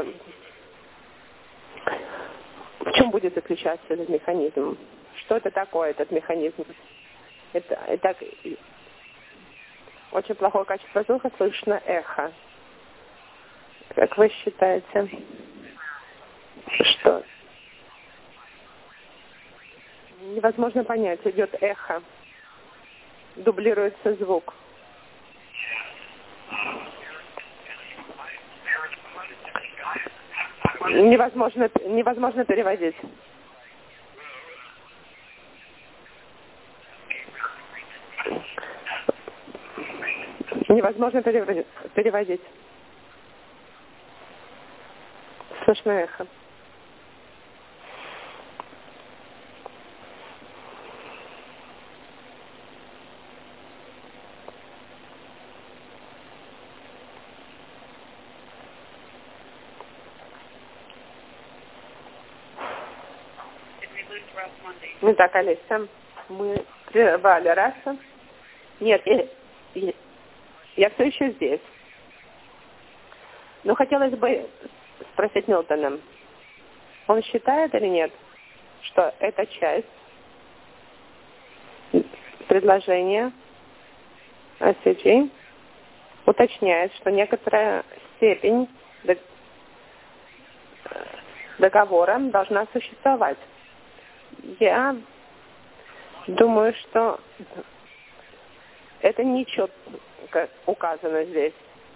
в чем будет заключаться этот механизм. Что это такое, этот механизм? Это, это очень плохое качество звука, слышно эхо. Как вы считаете, что невозможно понять, идет эхо, дублируется звук. Невозможно, невозможно переводить. Невозможно переводить. Слышно эхо. Итак, Алиса, мы прервали Раса. Нет, я, я, я все еще здесь. Но хотелось бы спросить Милтона, он считает или нет, что эта часть предложения о си джи уточняет, что некоторая степень договора должна существовать. Я думаю, что это не четко указано здесь,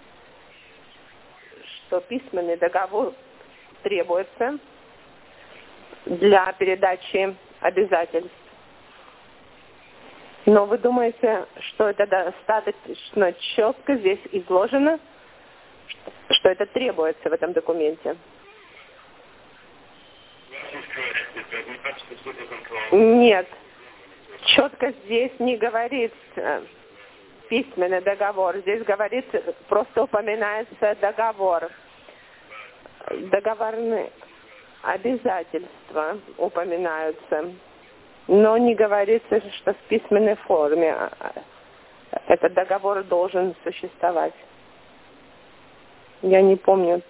что письменный договор требуется для передачи обязательств. Но вы думаете, что это достаточно четко здесь изложено, что это требуется в этом документе? Нет. Четко здесь не говорится письменный договор. Здесь говорится, просто упоминается договор. Договорные обязательства упоминаются. Но не говорится, что в письменной форме этот договор должен существовать. Я не помню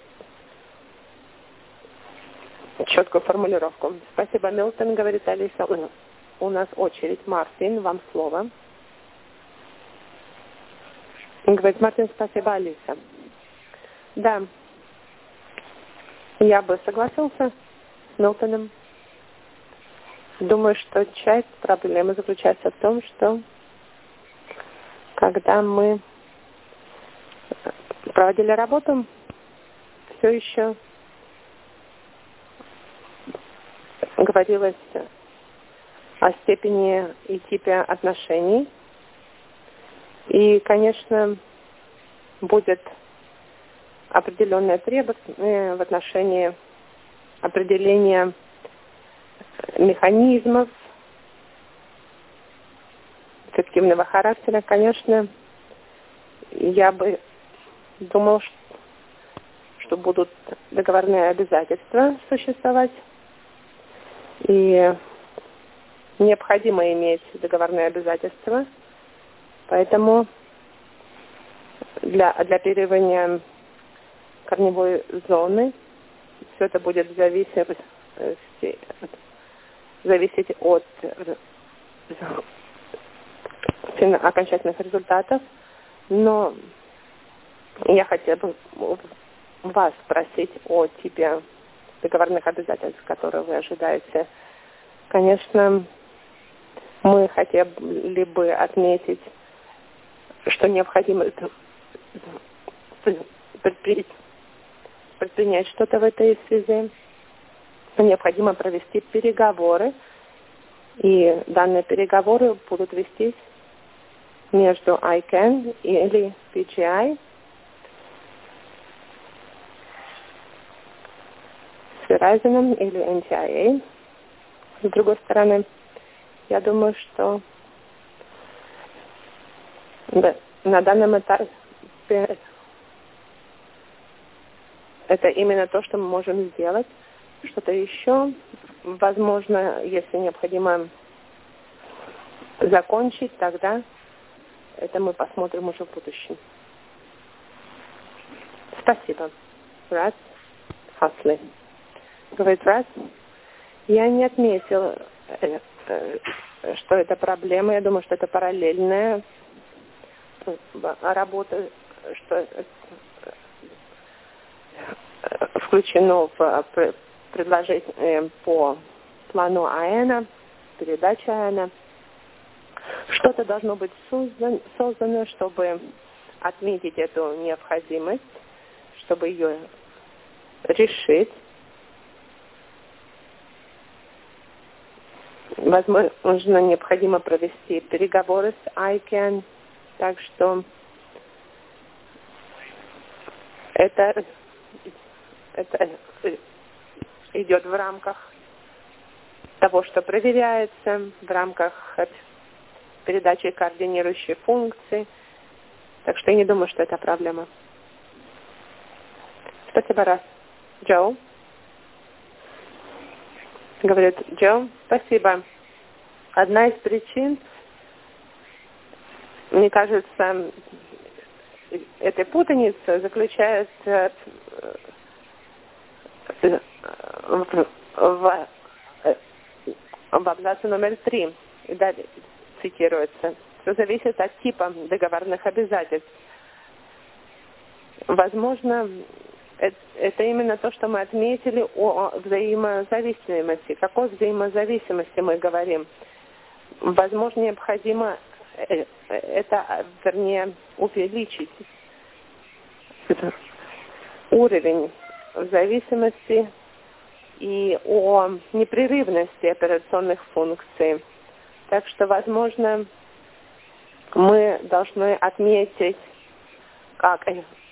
четкую формулировку. Спасибо, Милтон, говорит Алиса. У нас очередь. Мартин, вам слово. Он говорит, Мартин, спасибо, Алиса. Да, я бы согласился с Милтоном. Думаю, что часть проблемы заключается в том, что когда мы проводили работу, все еще говорилось о степени и типе отношений. И, конечно, будет определенное требование в отношении определения механизмов эффективного характера. Конечно, я бы думал, что будут договорные обязательства существовать, и необходимо иметь договорные обязательства, поэтому для, для оперирования корневой зоны все это будет зависеть, зависеть от окончательных результатов, но я хотела бы вас спросить о типе договорных обязательств, которые вы ожидаете. Конечно, мы хотели бы отметить, что необходимо предпринять, предпринять что-то в этой связи. Необходимо провести переговоры, и данные переговоры будут вестись между ай кэн или пи джи ай, с Verizon или эн ти ай эй. С другой стороны, я думаю, что да, на данном этапе это именно то, что мы можем сделать. Что-то еще, возможно, если необходимо закончить, тогда это мы посмотрим уже в будущем. Спасибо. Раз. Хасли. Говорит, раз. Я не отметил, что это проблема. Я думаю, что это параллельная работа, что включено в предложение по плану АЭНа, передача АЭНа. Что-то должно быть создан, создано, чтобы отметить эту необходимость, чтобы ее решить. Возможно, необходимо провести переговоры с ай кэн, так что это, это идет в рамках того, что проверяется, в рамках передачи координирующей функции. Так что я не думаю, что это проблема. Спасибо, раз. Джо. Говорит Джо, спасибо. Одна из причин, мне кажется, этой путаницы заключается в, в, в абзаце номер три. И далее цитируется. Все зависит от типа договорных обязательств. Возможно, это именно то, что мы отметили о взаимозависимости. Какой взаимозависимости мы говорим? Возможно, необходимо это, вернее, увеличить уровень зависимости и о непрерывности операционных функций. Так что, возможно, мы должны отметить, как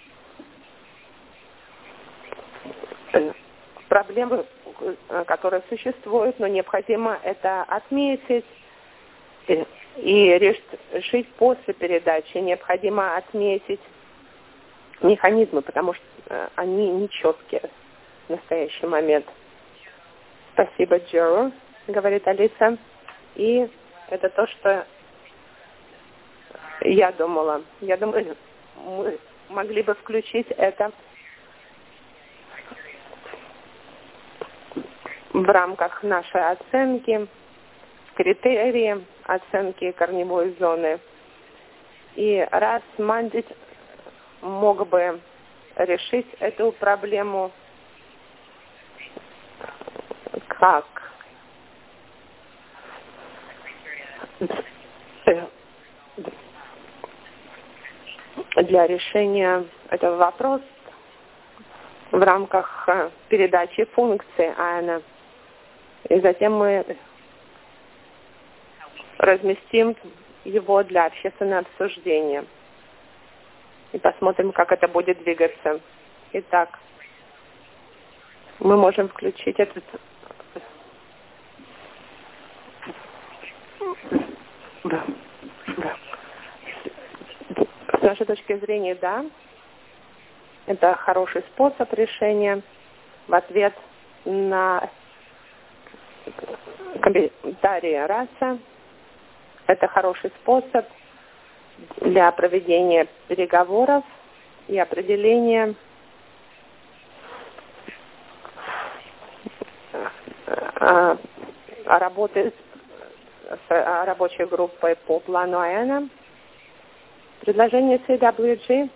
проблемы, которые существуют, но необходимо это отметить и решить после передачи. Необходимо отметить механизмы, потому что они нечеткие в настоящий момент. Спасибо, Джо, говорит Алиса. И это то, что я думала. Я думаю, мы могли бы включить это в рамках нашей оценки, критерии оценки корневой зоны. И раз Мандит мог бы решить эту проблему, как для решения это вопрос в рамках передачи функции АЭНа. И затем мы разместим его для общественного обсуждения. И посмотрим, как это будет двигаться. Итак, мы можем включить этот... Да. Да. С нашей точки зрения, да, это хороший способ решения в ответ на комментарии раса. Это хороший способ для проведения переговоров и определения работы с рабочей группой по плану АЭНа. Предложение си дабл ю джи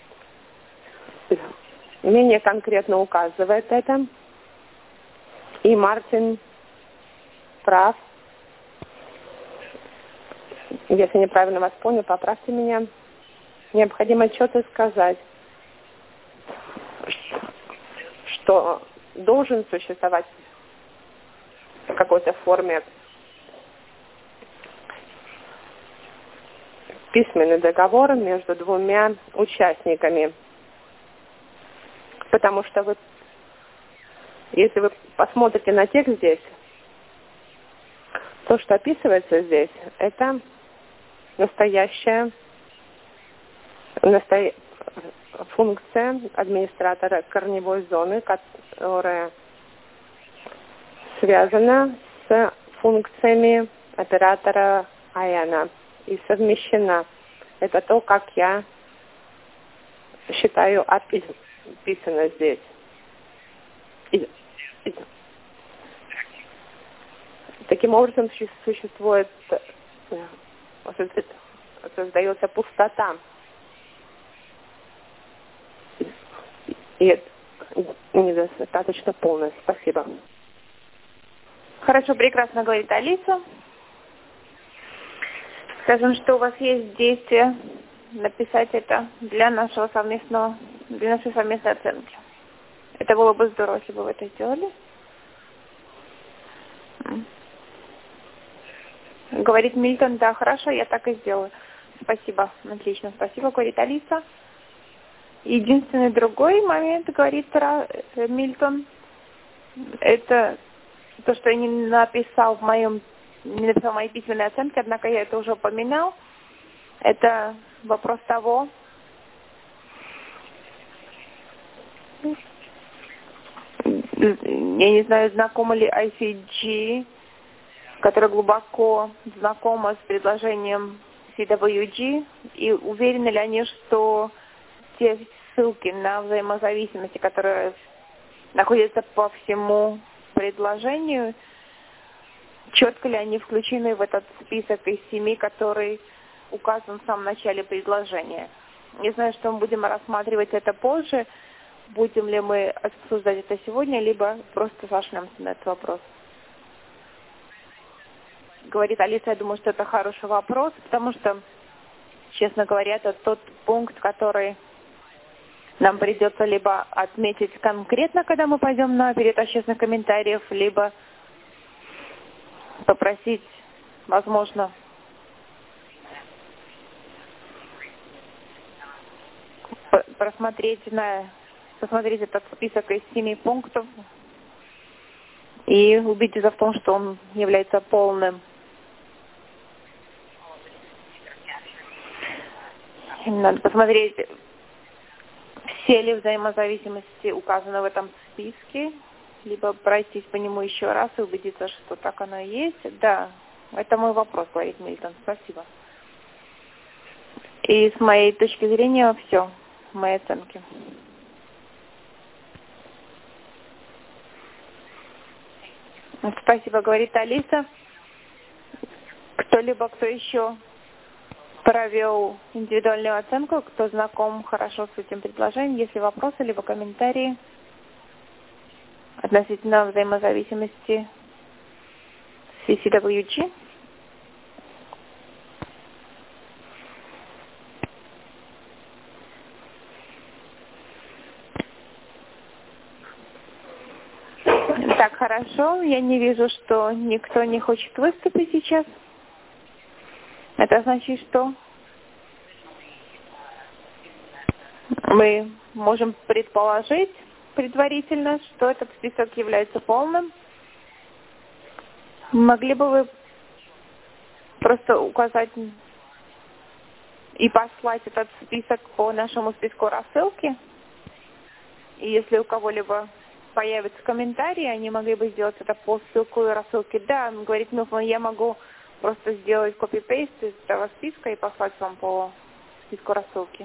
менее конкретно указывает это. И Мартин прав. Если неправильно вас понял, поправьте меня. Необходимо четко сказать, что должен существовать в какой-то форме письменный договор между двумя участниками. Потому что вы, если вы посмотрите на текст здесь, то, что описывается здесь, это настоящая насто... функция администратора корневой зоны, которая связана с функциями оператора АЭНа и совмещена. Это то, как я считаю описано здесь. И, и, таким образом существует, создается пустота. И это недостаточно полно. Спасибо. Хорошо, прекрасно говорит Алиса. Скажем, что у вас есть действие написать это для нашего совместного, для нашей совместной оценки. Это было бы здорово, если бы вы это сделали. Говорит Мильтон, да, хорошо, я так и сделаю. Спасибо, отлично, спасибо, говорит Алиса. Единственный другой момент, говорит Мильтон, это то, что я не написал в моем, не написал в моей письменной оценке, однако я это уже упоминал. Это вопрос того, я не знаю, знакома ли ай си джи, которая глубоко знакома с предложением си дабл ю джи, и уверены ли они, что те ссылки на взаимозависимости, которые находятся по всему предложению, четко ли они включены в этот список из семи, который указан в самом начале предложения. Не знаю, что мы будем рассматривать это позже, будем ли мы обсуждать это сегодня, либо просто сошлемся на этот вопрос. Говорит Алиса, я думаю, что это хороший вопрос, потому что, честно говоря, это тот пункт, который нам придется либо отметить конкретно, когда мы пойдем на период общественных комментариев, либо попросить, возможно, просмотреть, на, посмотреть этот список из семи пунктов и убедиться в том, что он является полным. Надо посмотреть, все ли взаимозависимости указаны в этом списке, либо пройтись по нему еще раз и убедиться, что так оно и есть. Да, это мой вопрос, говорит Мильтон. Спасибо. И с моей точки зрения все, мои оценки. Спасибо, говорит Алиса. Кто-либо, кто еще провел индивидуальную оценку, кто знаком хорошо с этим предложением, если вопросы, либо комментарии относительно взаимозависимости си си дабл ю джи. Хорошо, я не вижу, что никто не хочет выступить сейчас. Это значит, что мы можем предположить предварительно, что этот список является полным. Могли бы вы просто указать и послать этот список по нашему списку рассылки? И если у кого-либо появятся комментарии, они могли бы сделать это по ссылку и рассылке. Да, говорит Милфман, я могу просто сделать копи-пейст из этого списка и послать вам по списку рассылки.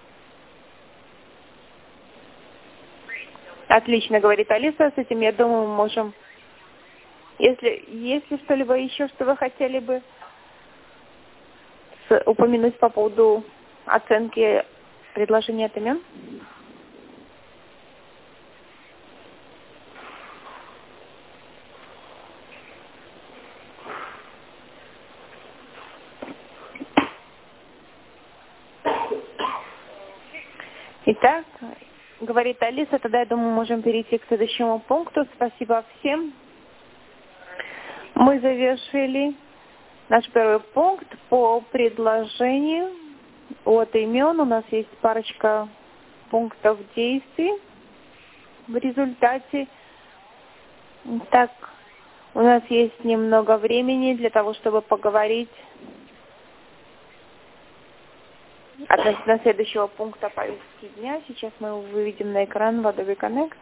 Отлично, говорит Алиса, с этим, я думаю, мы можем... Если если что-либо еще, что вы хотели бы с, упомянуть по поводу оценки предложения от имен? Итак, говорит Алиса, тогда, я думаю, можем перейти к следующему пункту. Спасибо всем. Мы завершили наш первый пункт по предложению от имен. У нас есть парочка пунктов действий в результате. Так, у нас есть немного времени для того, чтобы поговорить относительно следующего пункта повестки дня. Сейчас мы его выведем на экран Adobe Connect.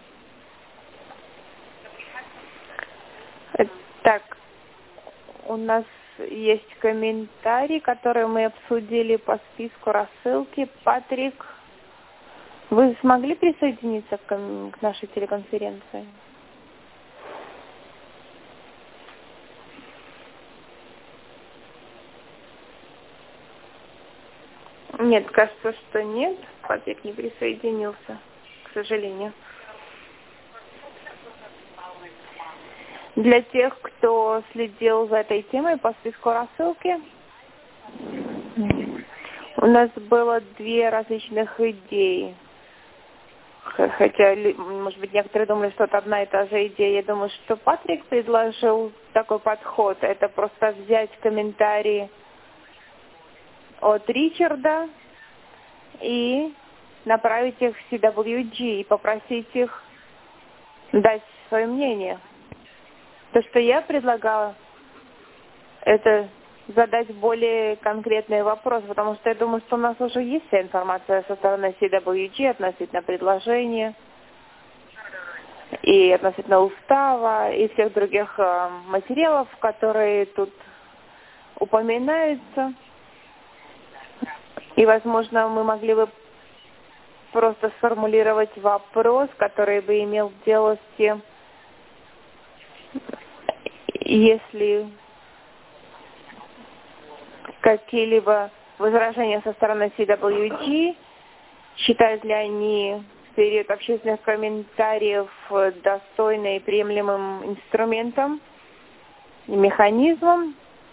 Так, у нас есть комментарий, который мы обсудили по списку рассылки. Патрик, вы смогли присоединиться к, к нашей телеконференции? Нет, кажется, что нет. Патрик не присоединился, к сожалению. Для тех, кто следил за этой темой по списку рассылки, у нас было две различных идеи. Хотя, может быть, некоторые думали, что это одна и та же идея. Я думаю, что Патрик предложил такой подход. Это просто взять комментарии от Ричарда и направить их в си дабл ю джи и попросить их дать свое мнение. То, что я предлагала, это задать более конкретный вопрос, потому что я думаю, что у нас уже есть вся информация со стороны си дабл ю джи относительно предложения и относительно устава и всех других э, материалов, которые тут упоминаются. И, возможно, мы могли бы просто сформулировать вопрос, который бы имел дело с тем, если какие-либо возражения со стороны си дабл ю джи, считают ли они период общественных комментариев достойным и приемлемым инструментом и механизмом.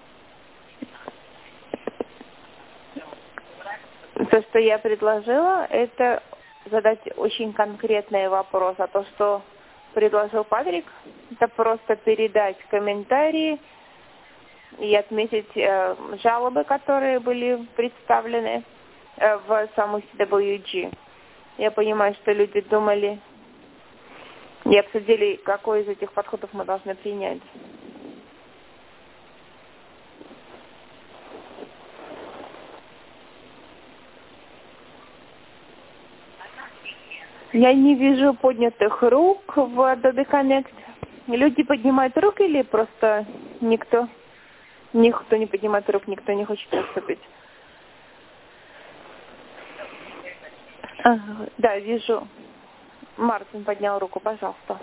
То, что я предложила, это задать очень конкретный вопрос. А то, что предложил Патрик, это просто передать комментарии и отметить э, жалобы, которые были представлены э, в саму си дабл ю джи. Я понимаю, что люди думали и обсудили, какой из этих подходов мы должны принять. Я не вижу поднятых рук в Adobe Connect. Люди поднимают руки или просто никто? Никто не поднимает рук, никто не хочет выступить. Ага, да, вижу. Мартин поднял руку, пожалуйста.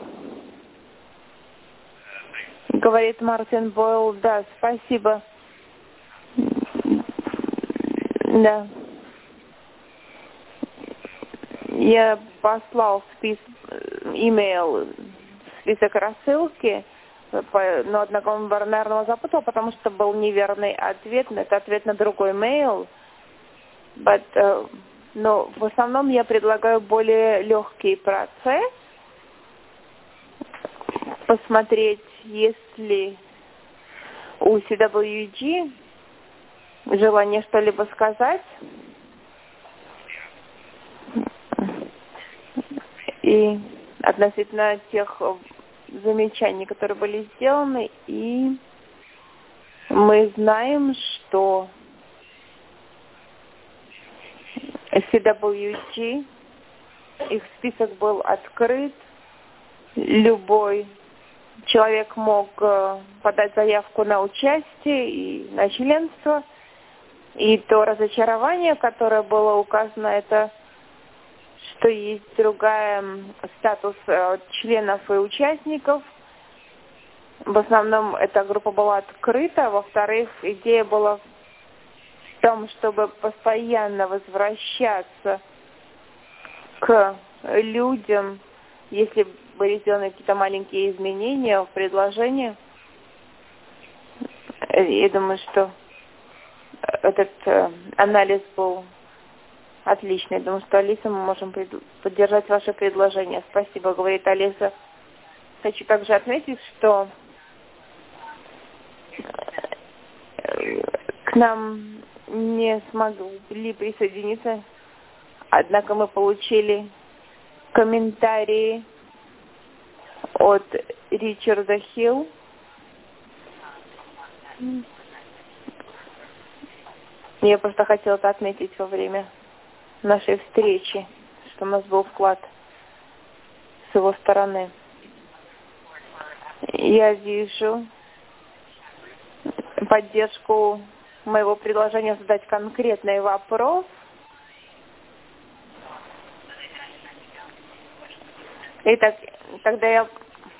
Говорит Мартин Бойл, да, спасибо. Да. Я послал список, имейл, список рассылки, но однако он, наверное, запутал, потому что был неверный ответ. Это ответ на другой мейл. But, uh, но в основном я предлагаю более легкий процесс. посмотреть, есть ли у си дабл ю джи желание что-либо сказать. И относительно тех замечаний, которые были сделаны, и мы знаем, что си дабл ю джи, их список был открыт, любой человек мог подать заявку на участие и на членство, и то разочарование, которое было указано, это что есть другая статус членов и участников. В основном эта группа была открыта. Во-вторых, идея была в том, чтобы постоянно возвращаться к людям, если были сделаны какие-то маленькие изменения в предложении. Я думаю, что этот анализ был отличный. Думаю, что, Алиса, мы можем поддержать ваше предложение. Спасибо, говорит Алиса. Хочу также отметить, что к нам не смогли присоединиться, однако мы получили комментарии от Ричарда Хилл. Я просто хотела это отметить во время нашей встречи, что у нас был вклад с его стороны. Я вижу поддержку моего предложения задать конкретный вопрос. Итак, тогда я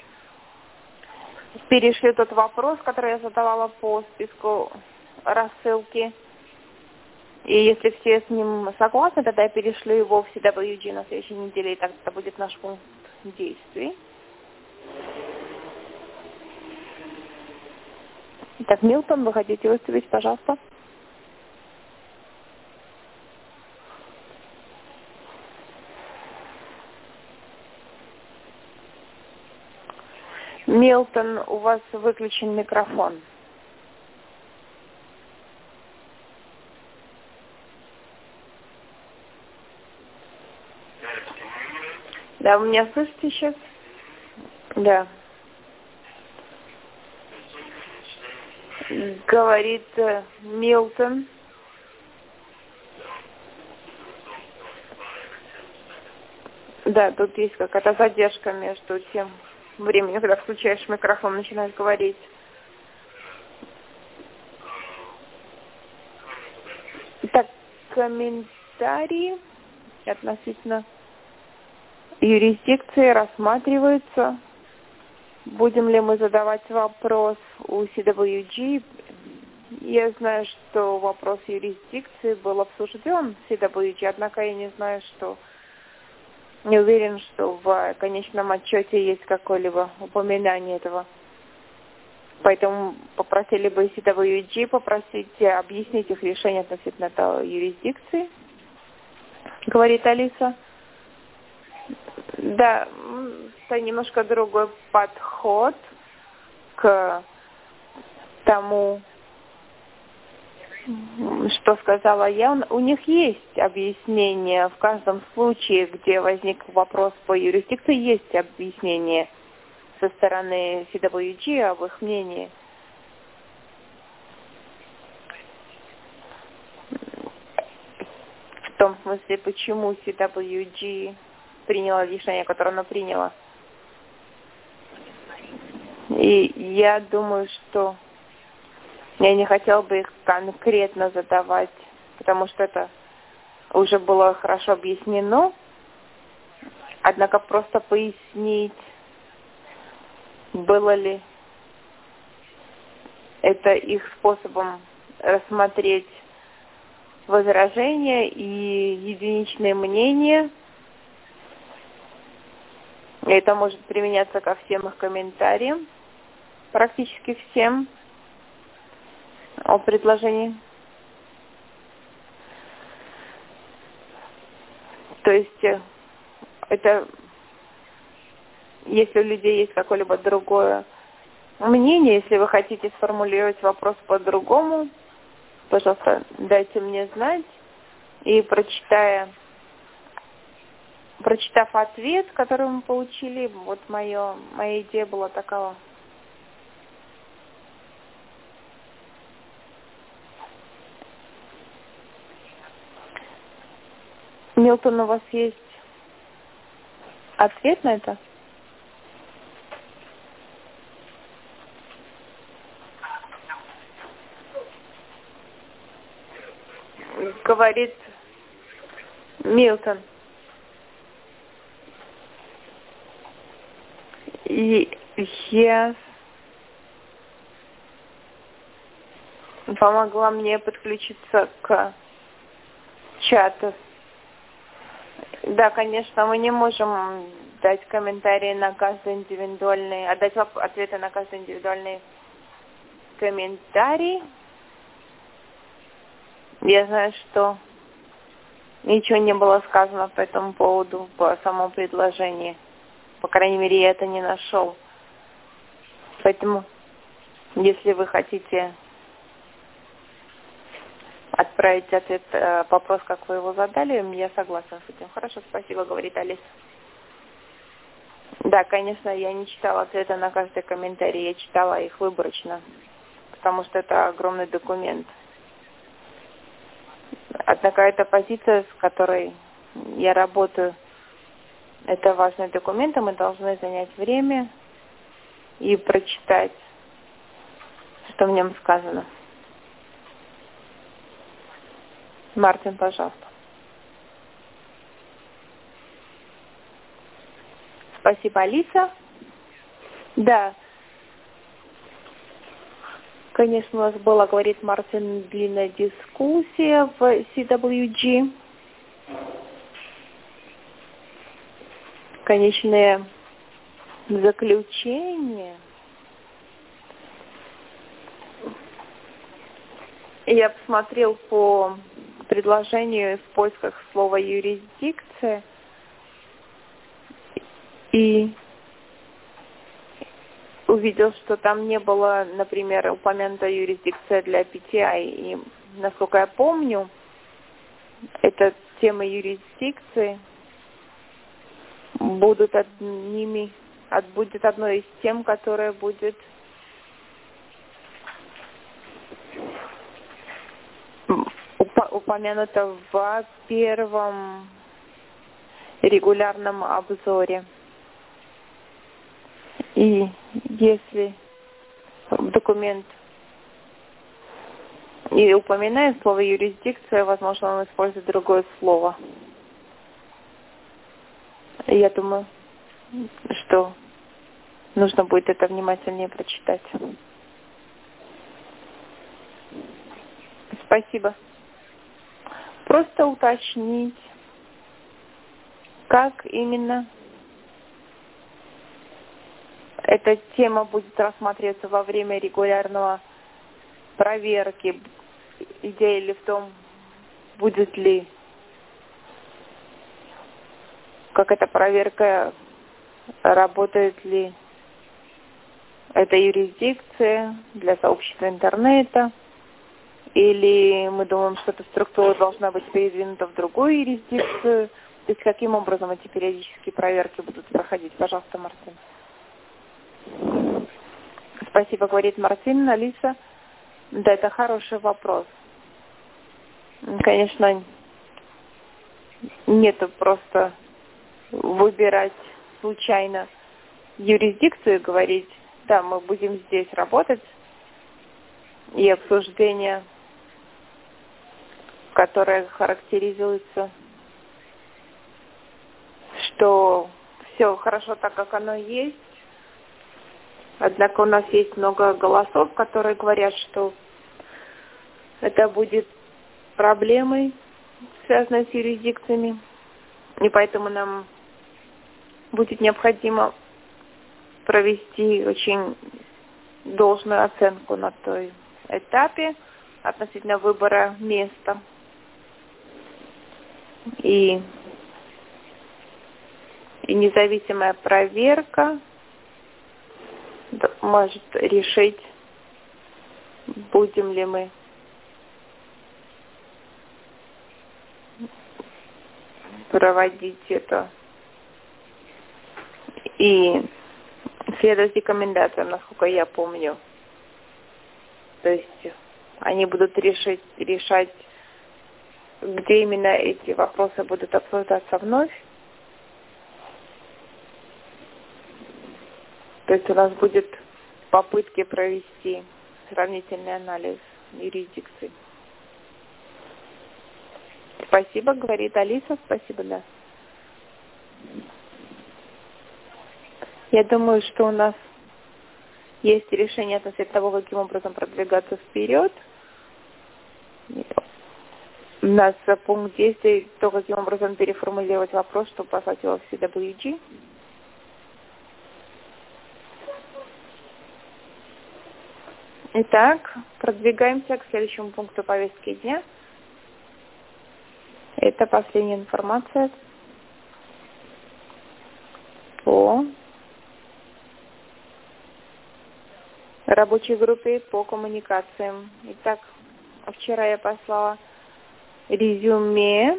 перешлю тот вопрос, который я задавала по списку рассылки. И если все с ним согласны, тогда я перешлю его в си дабл ю джи на следующей неделе, и так это будет наш пункт действий. Итак, Милтон, вы хотите выступить, пожалуйста? Милтон, у вас выключен микрофон. Да, вы меня слышите сейчас? Да. Говорит э, Милтон. Да, тут есть какая-то задержка между тем временем, когда включаешь микрофон, начинаешь говорить. Так, комментарии относительно юрисдикции рассматриваются. Будем ли мы задавать вопрос у си дабл ю джи? Я знаю, что вопрос юрисдикции был обсужден в си дабл ю джи, однако я не знаю, что... Не уверен, что в конечном отчете есть какое-либо упоминание этого. Поэтому попросили бы си дабл ю джи попросить объяснить их решение относительно этой юрисдикции. Говорит Алиса. Да, это немножко другой подход к тому, что сказала я. У них есть объяснение. В каждом случае, где возник вопрос по юрисдикции, есть объяснение со стороны си дабл ю джи об их мнении. В том смысле, почему си дабл ю джи приняла решение, которое она приняла. И я думаю, что я не хотела бы их конкретно задавать, потому что это уже было хорошо объяснено. Однако просто пояснить, было ли это их способом рассмотреть возражения и единичные мнения. И это может применяться ко всем их комментариям, практически всем о предложении. То есть это если у людей есть какое-либо другое мнение, если вы хотите сформулировать вопрос по-другому, пожалуйста, дайте мне знать. И прочитая, прочитав ответ, который мы получили, вот мое, моя идея была такова. Милтон, у вас есть ответ на это? Говорит Милтон. И я помогла мне подключиться к чату. Да, конечно, мы не можем дать комментарии на каждый индивидуальный, отдать ответы на каждый индивидуальный комментарий. Я знаю, что ничего не было сказано по этому поводу, по самому предложению. По крайней мере, я это не нашел. Поэтому, если вы хотите отправить ответ, вопрос, как вы его задали, я согласна с этим. Хорошо, спасибо, говорит Алиса. Да, конечно, я не читала ответы на каждый комментарий, я читала их выборочно, потому что это огромный документ. Однако эта позиция, с которой я работаю, это важный документ, и мы должны занять время и прочитать, что в нем сказано. Мартин, пожалуйста. Спасибо, Алиса. Да. Конечно, у нас была, говорит Мартин, длинная дискуссия в си дабл ю джи. Конечное заключение. Я посмотрел по предложению в поисках слова юрисдикция и увидел, что там не было, например, упомянута юрисдикция для пи ти ай. И, насколько я помню, эта тема юрисдикции будут одними, будет одной из тем, которая будет упомянута в первом регулярном обзоре. И если документ и упоминает слово юрисдикция, возможно, он использует другое слово. Я думаю, что нужно будет это внимательнее прочитать. Спасибо. Просто уточнить, как именно эта тема будет рассматриваться во время регулярного проверки. Идея ли в том, будет ли, как эта проверка, работает ли эта юрисдикция для сообщества интернета, или мы думаем, что эта структура должна быть передвинута в другую юрисдикцию. То есть каким образом эти периодические проверки будут проходить? Пожалуйста, Мартин. Спасибо, говорит Мартин. Алиса. Да, это хороший вопрос. Конечно, нету просто выбирать случайно юрисдикцию и говорить, да, мы будем здесь работать, и обсуждение, которое характеризуется, что все хорошо так, как оно есть. Однако у нас есть много голосов, которые говорят, что это будет проблемой, связанной с юрисдикциями, и поэтому нам будет необходимо провести очень должную оценку на той этапе относительно выбора места. И И независимая проверка может решить, будем ли мы проводить это и следовать рекомендациям, насколько я помню. То есть они будут решить, решать, где именно эти вопросы будут обсуждаться вновь. То есть у нас будет попытки провести сравнительный анализ юрисдикций. Спасибо, говорит Алиса. Спасибо, да. Я думаю, что у нас есть решение относительно того, каким образом продвигаться вперед. У нас пункт действий, то, каким образом переформулировать вопрос, чтобы послать его в си дабл ю джи. Итак, продвигаемся к следующему пункту повестки дня. Это последняя информация по рабочей группе по коммуникациям. Итак, вчера я послала резюме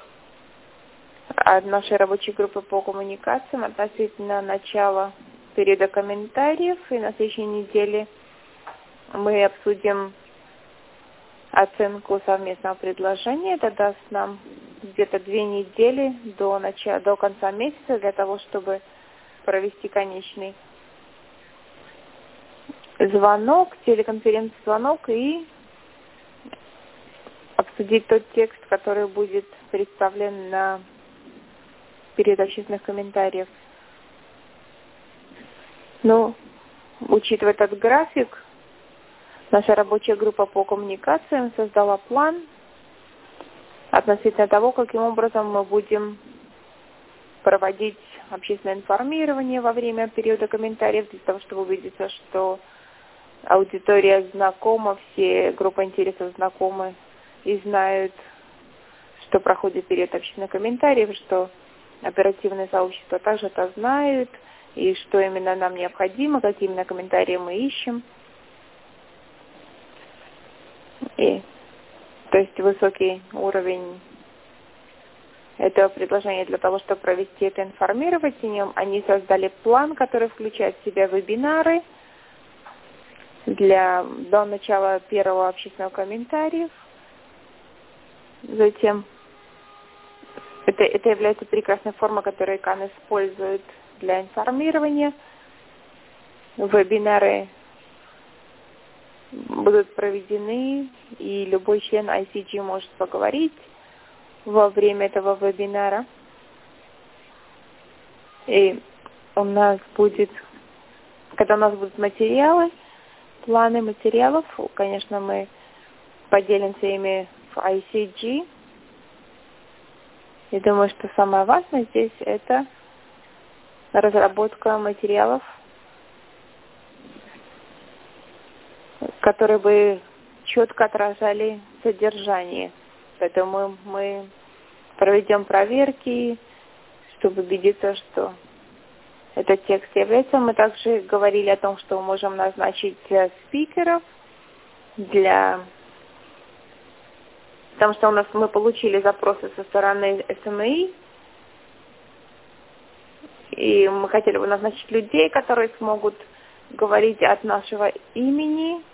от нашей рабочей группы по коммуникациям относительно начала периода комментариев, и на следующей неделе мы обсудим оценку совместного предложения. Это даст нам где-то две недели до начала, до конца месяца для того, чтобы провести конечный звонок, телеконференц-звонок и обсудить тот текст, который будет представлен на период общественных комментариев. Но, учитывая этот график, наша рабочая группа по коммуникациям создала план относительно того, каким образом мы будем проводить общественное информирование во время периода комментариев, для того, чтобы убедиться, что аудитория знакома, все группы интересов знакомы и знают, что проходит период общественных комментариев, что оперативное сообщество также это знает, и что именно нам необходимо, какие именно комментарии мы ищем. И, то есть высокий уровень этого предложения для того, чтобы провести это информирование. Они создали план, который включает в себя вебинары для, до начала первого общественного комментария. Затем это, это является прекрасной формой, которую ИКАН использует для информирования. Вебинары будут проведены, и любой член ай си джи может поговорить во время этого вебинара. И у нас будет, когда у нас будут материалы, планы материалов, конечно, мы поделимся ими в ай си джи. Я думаю, что самое важное здесь это разработка материалов, которые бы четко отражали содержание. Поэтому мы проведем проверки, чтобы убедиться, что этот текст является. Мы также говорили о том, что мы можем назначить спикеров для... Потому что у нас мы получили запросы со стороны эс эм и, и мы хотели бы назначить людей, которые смогут говорить от нашего имени.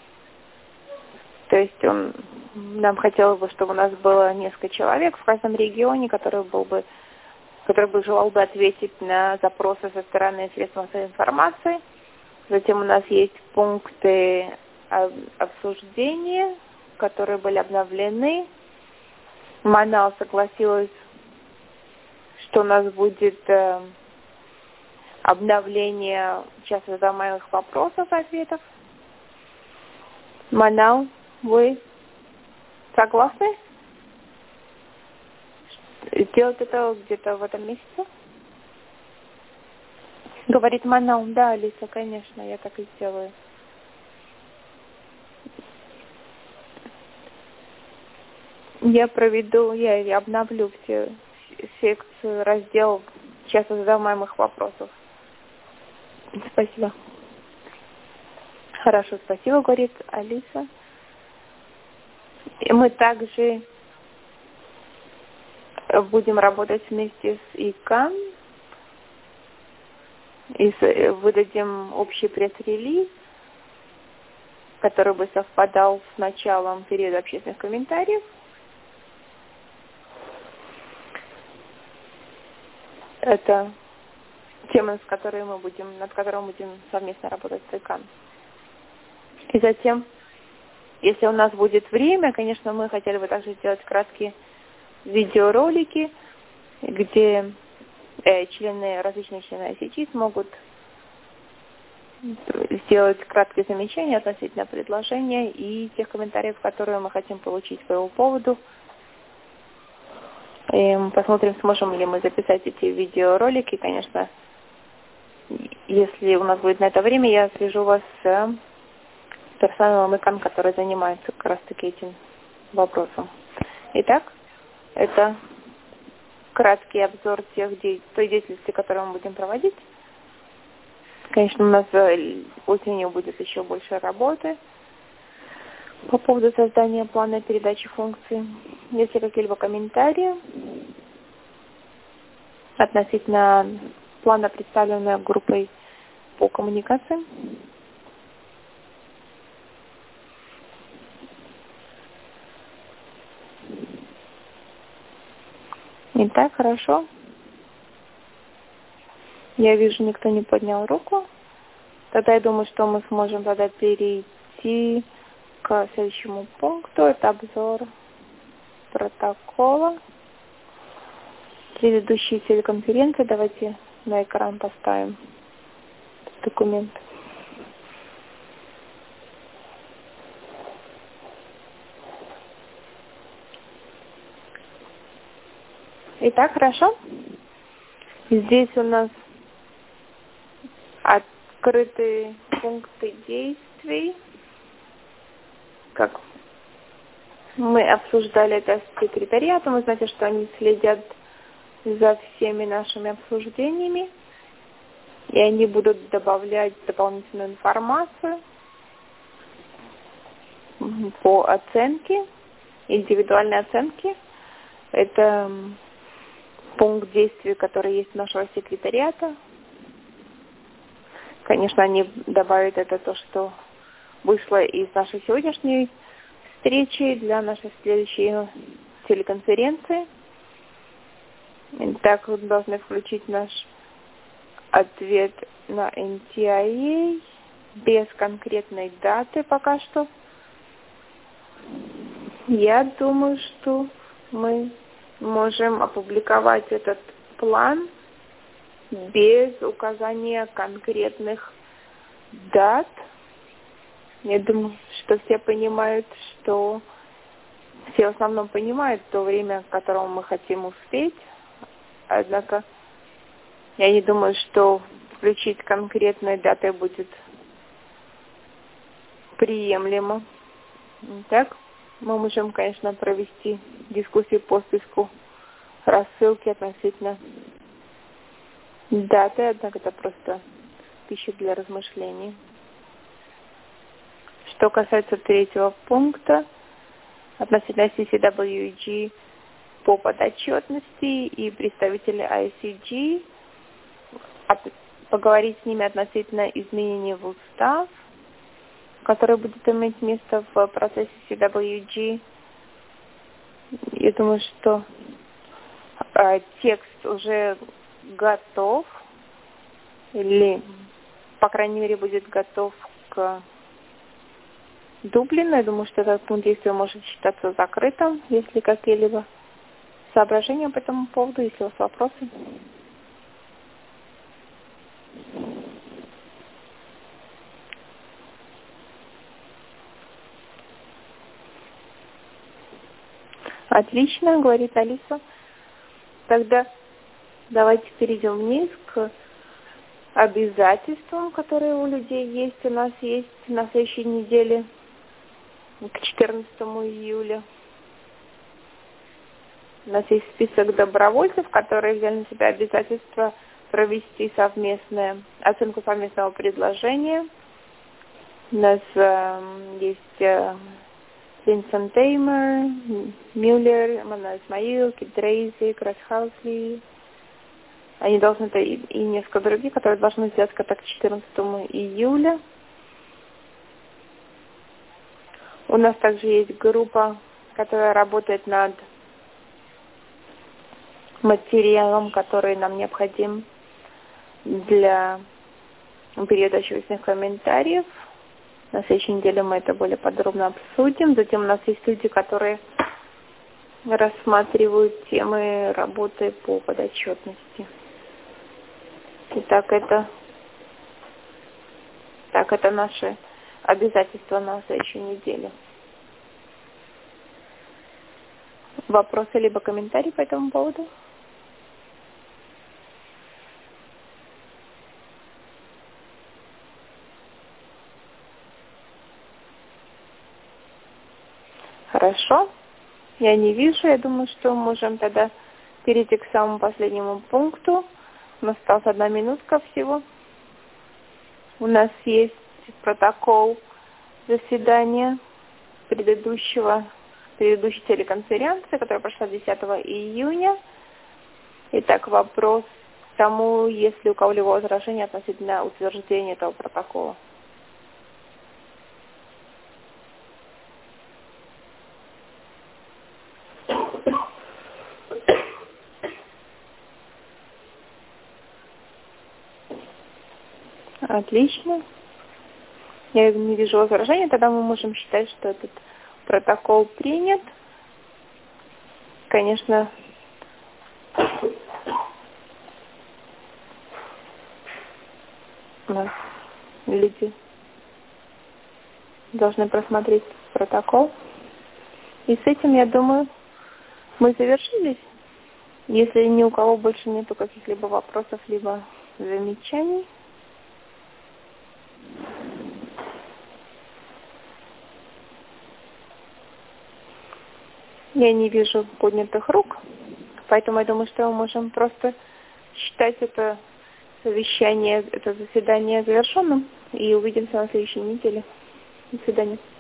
То есть он, нам хотелось бы, чтобы у нас было несколько человек в каждом регионе, который был бы, который бы желал бы ответить на запросы со стороны средств массовой информации. Затем у нас есть пункты обсуждения, которые были обновлены. Манал согласилась, что у нас будет э, обновление часто задаваемых вопросов и ответов. Манал, вы согласны сделать это где-то в этом месяце? Говорит Манал, да, Алиса, конечно, я так и сделаю. Я проведу, я обновлю все секции, раздел часто задаваемых вопросов. Спасибо. Хорошо, спасибо, говорит Алиса. И мы также будем работать вместе с ИКАН и выдадим общий пресс-релиз, который бы совпадал с началом периода общественных комментариев. Это тема, с которой мы будем, над которой мы будем совместно работать с ИКАН. И затем, если у нас будет время, конечно, мы хотели бы также сделать краткие видеоролики, где э, члены, различные члены ай си ти смогут сделать краткие замечания относительно предложения и тех комментариев, которые мы хотим получить по его поводу. И посмотрим, сможем ли мы записать эти видеоролики. Конечно, если у нас будет на это время, я свяжу вас с персоналом ИКАН, который занимается как раз таки этим вопросом. Итак, это краткий обзор тех де- той деятельности, которую мы будем проводить. Конечно, у нас осенью будет еще больше работы по поводу создания плана передачи функций. Если какие-либо комментарии относительно плана, представленного группой по коммуникациям. Итак, хорошо. Я вижу, никто не поднял руку. Тогда я думаю, что мы сможем тогда перейти к следующему пункту. Это обзор протокола предыдущей телеконференции. Давайте на экран поставим документ. Итак, хорошо. Здесь у нас открытые пункты действий. Как мы обсуждали это с секретариатом, вы знаете, что они следят за всеми нашими обсуждениями, и они будут добавлять дополнительную информацию по оценке, индивидуальной оценке. Это пункт действий, который есть у нашего секретариата. Конечно, они добавят это то, что вышло из нашей сегодняшней встречи для нашей следующей телеконференции. Так, вы должны включить наш ответ на эн ти ай эй без конкретной даты пока что. Я думаю, что мы можем опубликовать этот план без указания конкретных дат. Я думаю, что все понимают, что все в основном понимают то время, к которому мы хотим успеть. Однако я не думаю, что включить конкретные даты будет приемлемо. Так, мы можем, конечно, провести дискуссию по списку рассылки относительно даты, однако это просто пища для размышлений. Что касается третьего пункта, относительно си си дабл ю джи по подотчетности и представители ай си джи, поговорить с ними относительно изменений в устав, который будет иметь место в процессе си дабл ю джи. Я думаю, что э, текст уже готов, или, по крайней мере, будет готов к Дублину. Я думаю, что этот пункт действия может считаться закрытым. Есть ли какие-либо соображения по этому поводу, если у вас вопросы? Отлично, говорит Алиса. Тогда давайте перейдем вниз к обязательствам, которые у людей есть. У нас есть на следующей неделе, к четырнадцатому июля. У нас есть список добровольцев, которые взяли на себя обязательство провести совместное, оценку совместного предложения. У нас э, есть э, Винсент Теймер, Мюллер, Мана Исмаил, Кит Дрейзи, Крас Хаусли. Они должны, это и, и несколько других, которые должны сделать контакт к четырнадцатому июля. У нас также есть группа, которая работает над материалом, который нам необходим для передачи устных комментариев. На следующей неделе мы это более подробно обсудим. Затем у нас есть люди, которые рассматривают темы работы по подотчетности. Итак, это, так, это наши обязательства на следующей неделе. Вопросы либо комментарии по этому поводу? Хорошо. Я не вижу. Я думаю, что можем тогда перейти к самому последнему пункту. У нас осталась одна минутка всего. У нас есть протокол заседания предыдущего, предыдущей телеконференции, которая прошла десятого июня. Итак, вопрос к тому, есть ли у кого-либо возражения относительно утверждения этого протокола. Отлично. Я не вижу возражений, тогда мы можем считать, что этот протокол принят. Конечно, у нас люди должны просмотреть протокол. И с этим, я думаю, мы завершились. Если ни у кого больше нету каких-либо вопросов, либо замечаний. Я не вижу поднятых рук, поэтому я думаю, что мы можем просто считать это совещание, это заседание завершенным и увидимся на следующей неделе. До свидания.